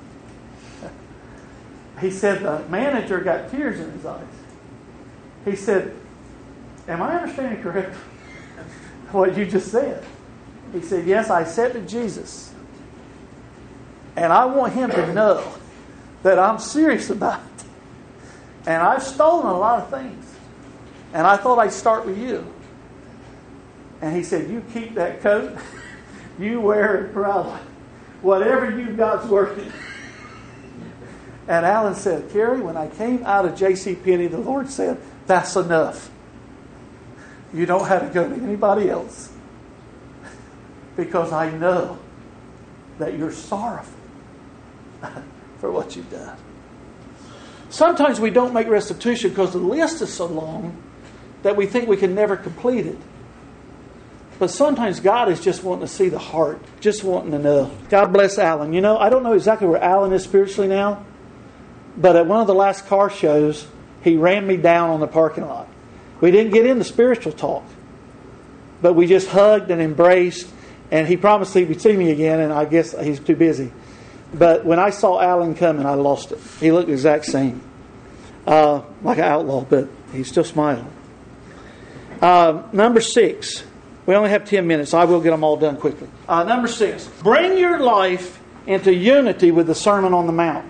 He said the manager got tears in his eyes. He said, am I understanding correctly what you just said? He said, yes, I accepted Jesus. And I want him to know that I'm serious about it. And I've stolen a lot of things. And I thought I'd start with you. And he said, you keep that coat. You wear it proudly. Whatever you've got's working. And Alan said, Kerry, when I came out of J C Penney, the Lord said, that's enough. You don't have to go to anybody else. Because I know that you're sorrowful for what you've done. Sometimes we don't make restitution because the list is so long that we think we can never complete it. But sometimes God is just wanting to see the heart, just wanting to know. God bless Alan. You know, I don't know exactly where Alan is spiritually now, but at one of the last car shows, he ran me down on the parking lot. We didn't get into spiritual talk, but we just hugged and embraced, and he promised he would see me again, and I guess he's too busy. But when I saw Alan coming, I lost it. He looked the exact same. Uh, like an outlaw, but he's still smiling. Uh, number six. We only have ten minutes, so I will get them all done quickly. Uh, number six. Bring your life into unity with the Sermon on the Mount.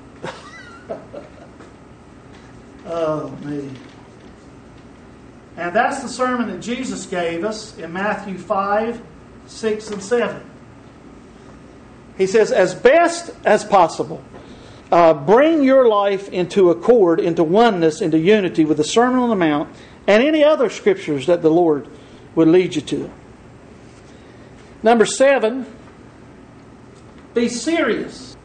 Oh, me. And that's the sermon that Jesus gave us in Matthew five, six, and seven. He says, as best as possible, uh, bring your life into accord, into oneness, into unity with the Sermon on the Mount and any other scriptures that the Lord would lead you to. Number seven, be serious.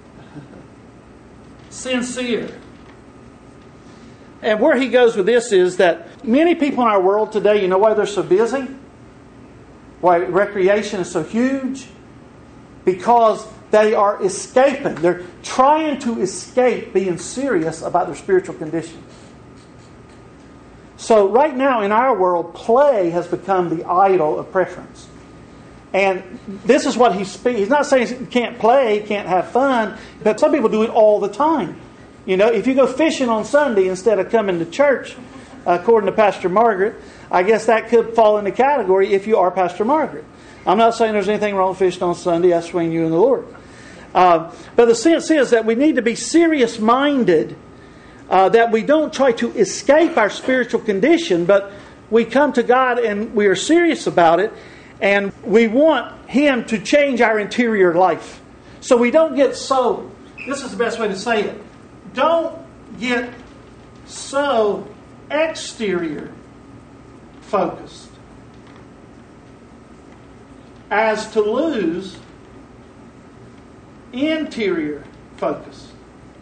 Sincere. And where he goes with this is that many people in our world today, you know why they're so busy? Why recreation is so huge? Because they are escaping. They're trying to escape being serious about their spiritual condition. So right now in our world, play has become the idol of preference. And this is what he speaks. He's not saying you can't play, can't have fun, but some people do it all the time. You know, if you go fishing on Sunday instead of coming to church, according to Pastor Margaret, I guess that could fall in the category if you are Pastor Margaret. I'm not saying there's anything wrong with fishing on Sunday. That's between you and the Lord. Uh, but the sense is that we need to be serious-minded, uh, that we don't try to escape our spiritual condition, but we come to God and we are serious about it, and we want Him to change our interior life. So we don't get so, this is the best way to say it, don't get so exterior focused as to lose interior focus.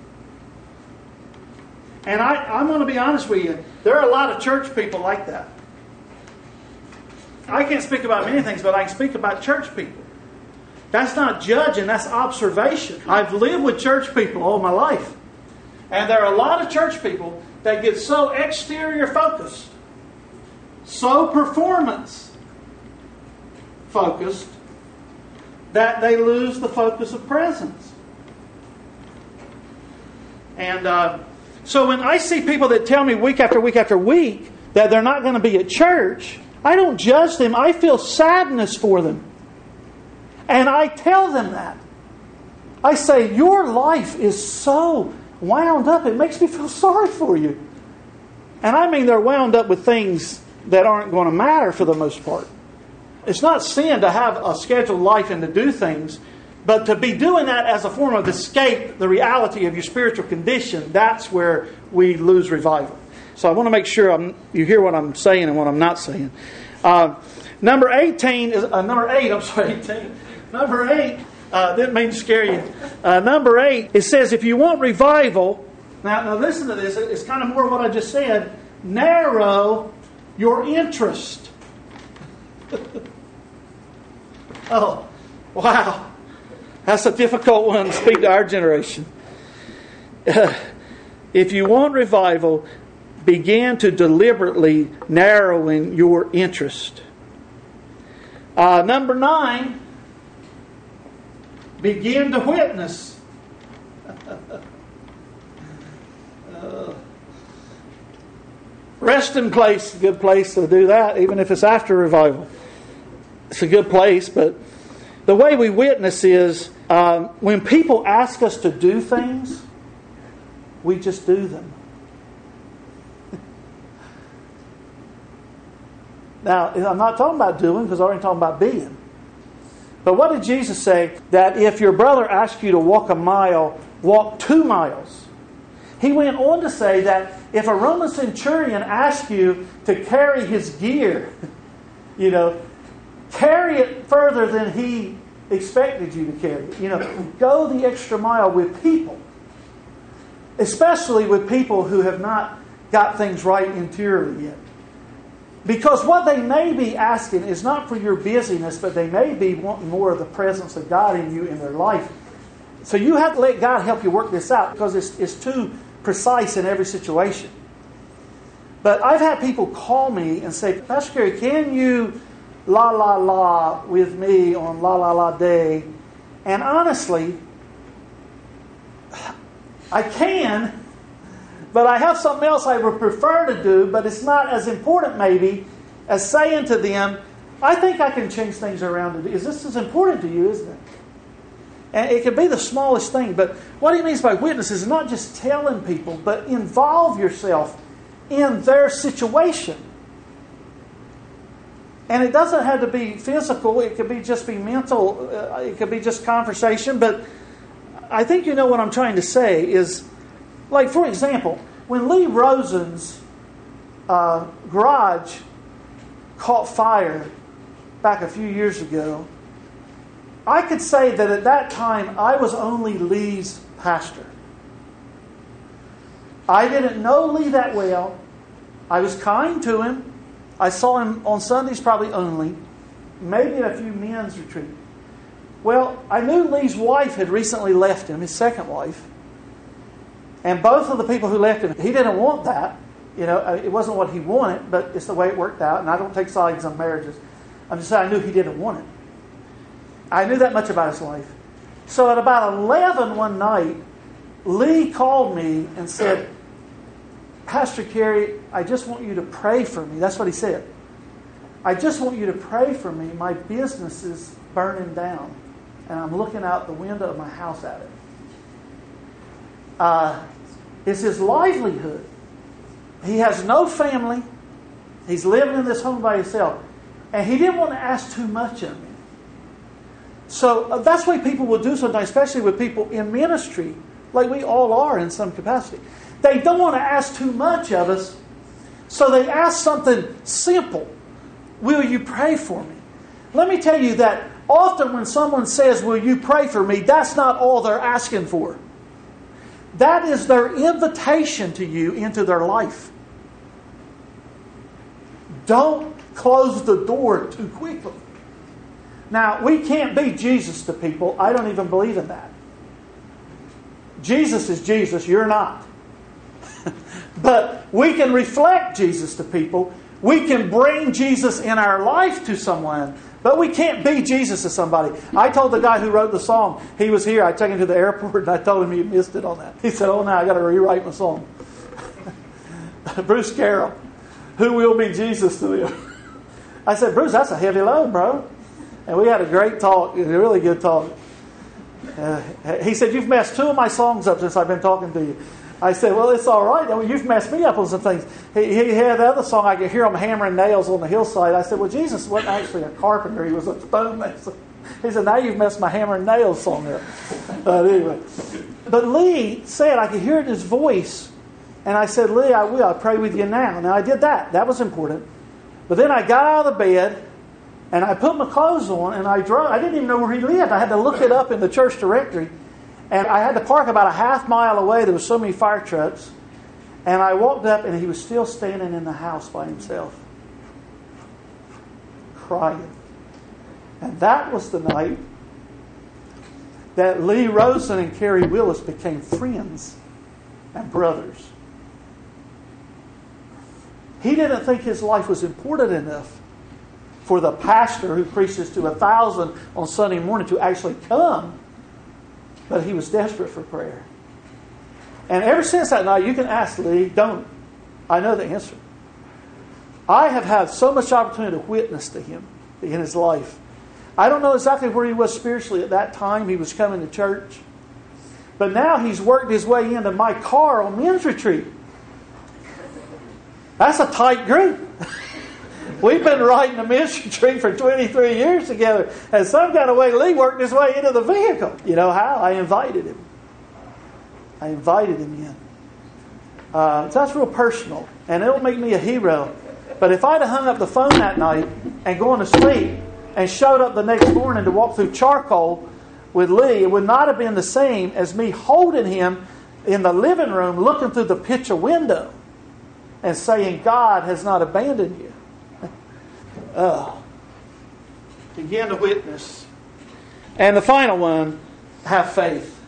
And I, I'm going to be honest with you, there are a lot of church people like that. I can't speak about many things, but I can speak about church people. That's not judging, that's observation. I've lived with church people all my life. And there are a lot of church people that get so exterior focused, so performance focused, that they lose the focus of presence. And uh, so when I see people that tell me week after week after week that they're not going to be at church, I don't judge them. I feel sadness for them. And I tell them that. I say, your life is so wound up, it makes me feel sorry for you. And I mean they're wound up with things that aren't going to matter for the most part. It's not sin to have a scheduled life and to do things, but to be doing that as a form of escape, the reality of your spiritual condition, that's where we lose revival. So I want to make sure I'm, you hear what I'm saying and what I'm not saying. Uh, number eighteen is uh, number eight. I'm sorry, eighteen. Number eight. Uh, didn't mean to scare you. Uh, number eight. It says, if you want revival, now, now listen to this. It's kind of more what I just said. Narrow your interest. Oh, wow. That's a difficult one to speak to our generation. Uh, if you want revival, begin to deliberately narrowing your interest. Uh, number nine, begin to witness. uh, resting place, a good place to do that, even if it's after revival. It's a good place, but the way we witness is um, when people ask us to do things, we just do them. Now, I'm not talking about doing, because I'm already talking about being. But what did Jesus say? That if your brother asks you to walk a mile, walk two miles. He went on to say that if a Roman centurion asks you to carry his gear, you know, carry it further than he expected you to carry it. You know, go the extra mile with people. Especially with people who have not got things right interiorly yet. Because what they may be asking is not for your busyness, but they may be wanting more of the presence of God in you in their life. So you have to let God help you work this out, because it's, it's too precise in every situation. But I've had people call me and say, Pastor Gary, can you la la la with me on la la la day? And honestly, I can, but I have something else I would prefer to do, but it's not as important maybe as saying to them, I think I can change things around. Is this as important to you, isn't it? And it could be the smallest thing, but what he means by witness is not just telling people, but involve yourself in their situation. And it doesn't have to be physical. It could be just be mental. Uh, it could be just conversation. But I think you know what I'm trying to say is, like, for example, when Lee Rosen's uh, garage caught fire back a few years ago, I could say that at that time I was only Lee's pastor. I didn't know Lee that well. I was kind to him. I saw him on Sundays probably only, maybe at a few men's retreats. Well, I knew Lee's wife had recently left him, his second wife. And both of the people who left him, he didn't want that. You know, it wasn't what he wanted, but it's the way it worked out. And I don't take sides on marriages. I'm just saying I knew he didn't want it. I knew that much about his life. So at about eleven one night, Lee called me and said, Pastor Carey, I just want you to pray for me. That's what he said. I just want you to pray for me. My business is burning down, and I'm looking out the window of my house at it. Uh, it's his livelihood. He has no family. He's living in this home by himself. And he didn't want to ask too much of me. So uh, that's what people will do sometimes, especially with people in ministry, like we all are in some capacity. They don't want to ask too much of us, so they ask something simple. Will you pray for me? Let me tell you that often when someone says, will you pray for me, that's not all they're asking for. That is their invitation to you into their life. Don't close the door too quickly. Now, we can't be Jesus to people. I don't even believe in that. Jesus is Jesus. You're not. But we can reflect Jesus to people. We can bring Jesus in our life to someone. But we can't be Jesus to somebody. I told the guy who wrote the song, he was here. I took him to the airport and I told him he missed it on that. He said, oh, now I got to rewrite my song. Bruce Carroll. Who will be Jesus to them? I said, Bruce, that's a heavy load, bro. And we had a great talk, a really good talk. Uh, he said, you've messed two of my songs up since I've been talking to you. I said, well, it's all right. I mean, you've messed me up on some things. He, he had the other song, I could hear him hammering nails on the hillside. I said, well, Jesus wasn't actually a carpenter. He was a stonemason. He said, now you've messed my hammering nails song up. But anyway. But Lee said, I could hear it in his voice. And I said, Lee, I will. I pray with you now. Now, I did that. That was important. But then I got out of the bed, and I put my clothes on, and I drove. I didn't even know where he lived. I had to look it up in the church directory. And I had to park about a half mile away. There were so many fire trucks. And I walked up, and he was still standing in the house by himself, crying. And that was the night that Lee Rosen and Carrie Willis became friends and brothers. He didn't think his life was important enough for the pastor who preaches to a thousand on Sunday morning to actually come. But he was desperate for prayer. And ever since that night, you can ask Lee, don't. I know the answer. I have had so much opportunity to witness to him in his life. I don't know exactly where he was spiritually at that time. He was coming to church. But now he's worked his way into my car on men's retreat. That's a tight group. We've been riding the men's retreat for twenty-three years together. And some kind of way, Lee worked his way into the vehicle. You know how? I invited him. I invited him in. Uh, so that's real personal. And it'll make me a hero. But if I'd have hung up the phone that night and gone to sleep and showed up the next morning to walk through charcoal with Lee, it would not have been the same as me holding him in the living room looking through the picture window and saying, God has not abandoned you. Oh. Begin to witness. And the final one, have faith.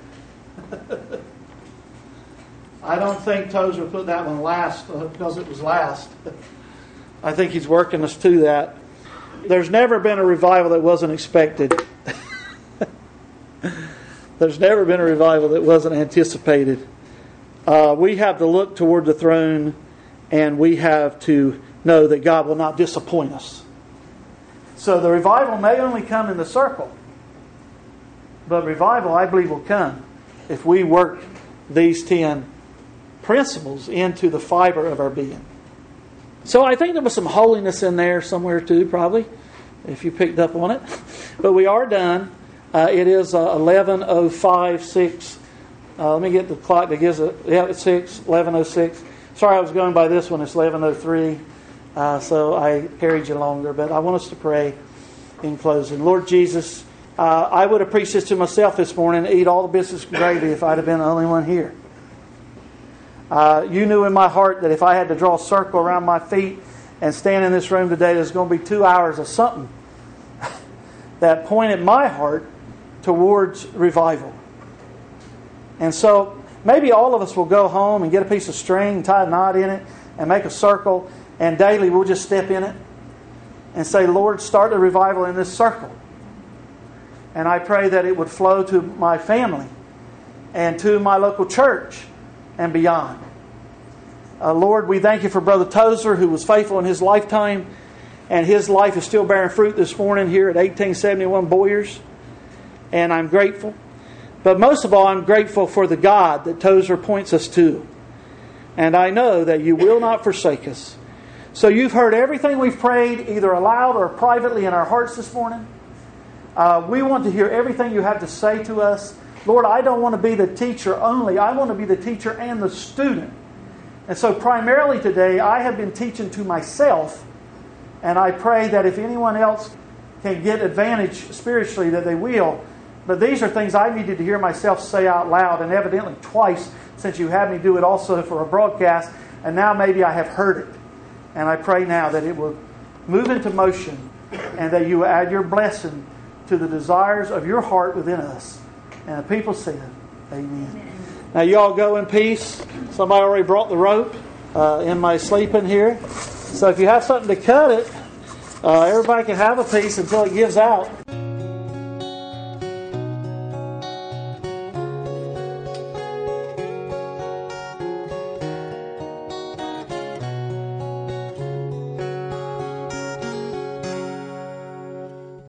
I don't think Tozer put that one last because it was last. I think he's working us to that. There's never been a revival that wasn't expected. There's never been a revival that wasn't anticipated. Uh, we have to look toward the throne, and we have to know that God will not disappoint us. So the revival may only come in the circle, but revival, I believe, will come if we work these ten principles into the fiber of our being. So I think there was some holiness in there somewhere too, probably, if you picked up on it. But we are done. Uh, it is uh, eleven oh five, six. Uh, let me get the clock that gives it. Yeah, it's six, eleven oh six. Sorry, I was going by this one. It's eleven oh three. Uh, so I carried you longer. But I want us to pray in closing. Lord Jesus, uh, I would have preached this to myself this morning, eat all the biscuits and gravy if I'd have been the only one here. Uh, you knew in my heart that if I had to draw a circle around my feet and stand in this room today, there's going to be two hours of something that pointed my heart towards revival. And so maybe all of us will go home and get a piece of string, tie a knot in it, and make a circle, and daily we'll just step in it and say, Lord, start a revival in this circle. And I pray that it would flow to my family and to my local church and beyond. Uh, Lord, we thank you for Brother Tozer, who was faithful in his lifetime, and his life is still bearing fruit this morning here at eighteen seventy-one Boyers. And I'm grateful. But most of all, I'm grateful for the God that Tozer points us to. And I know that you will not forsake us. So you've heard everything we've prayed, either aloud or privately in our hearts this morning. Uh, we want to hear everything you have to say to us. Lord, I don't want to be the teacher only. I want to be the teacher and the student. And so primarily today, I have been teaching to myself. And I pray that if anyone else can get advantage spiritually, that they will. But these are things I needed to hear myself say out loud, and evidently twice since you had me do it also for a broadcast. And now maybe I have heard it. And I pray now that it will move into motion and that you will add your blessing to the desires of your heart within us. And the people said, amen. Amen. Now you all go in peace. Somebody already brought the rope uh, in my sleeping here. So if you have something to cut it, uh, everybody can have a piece until it gives out.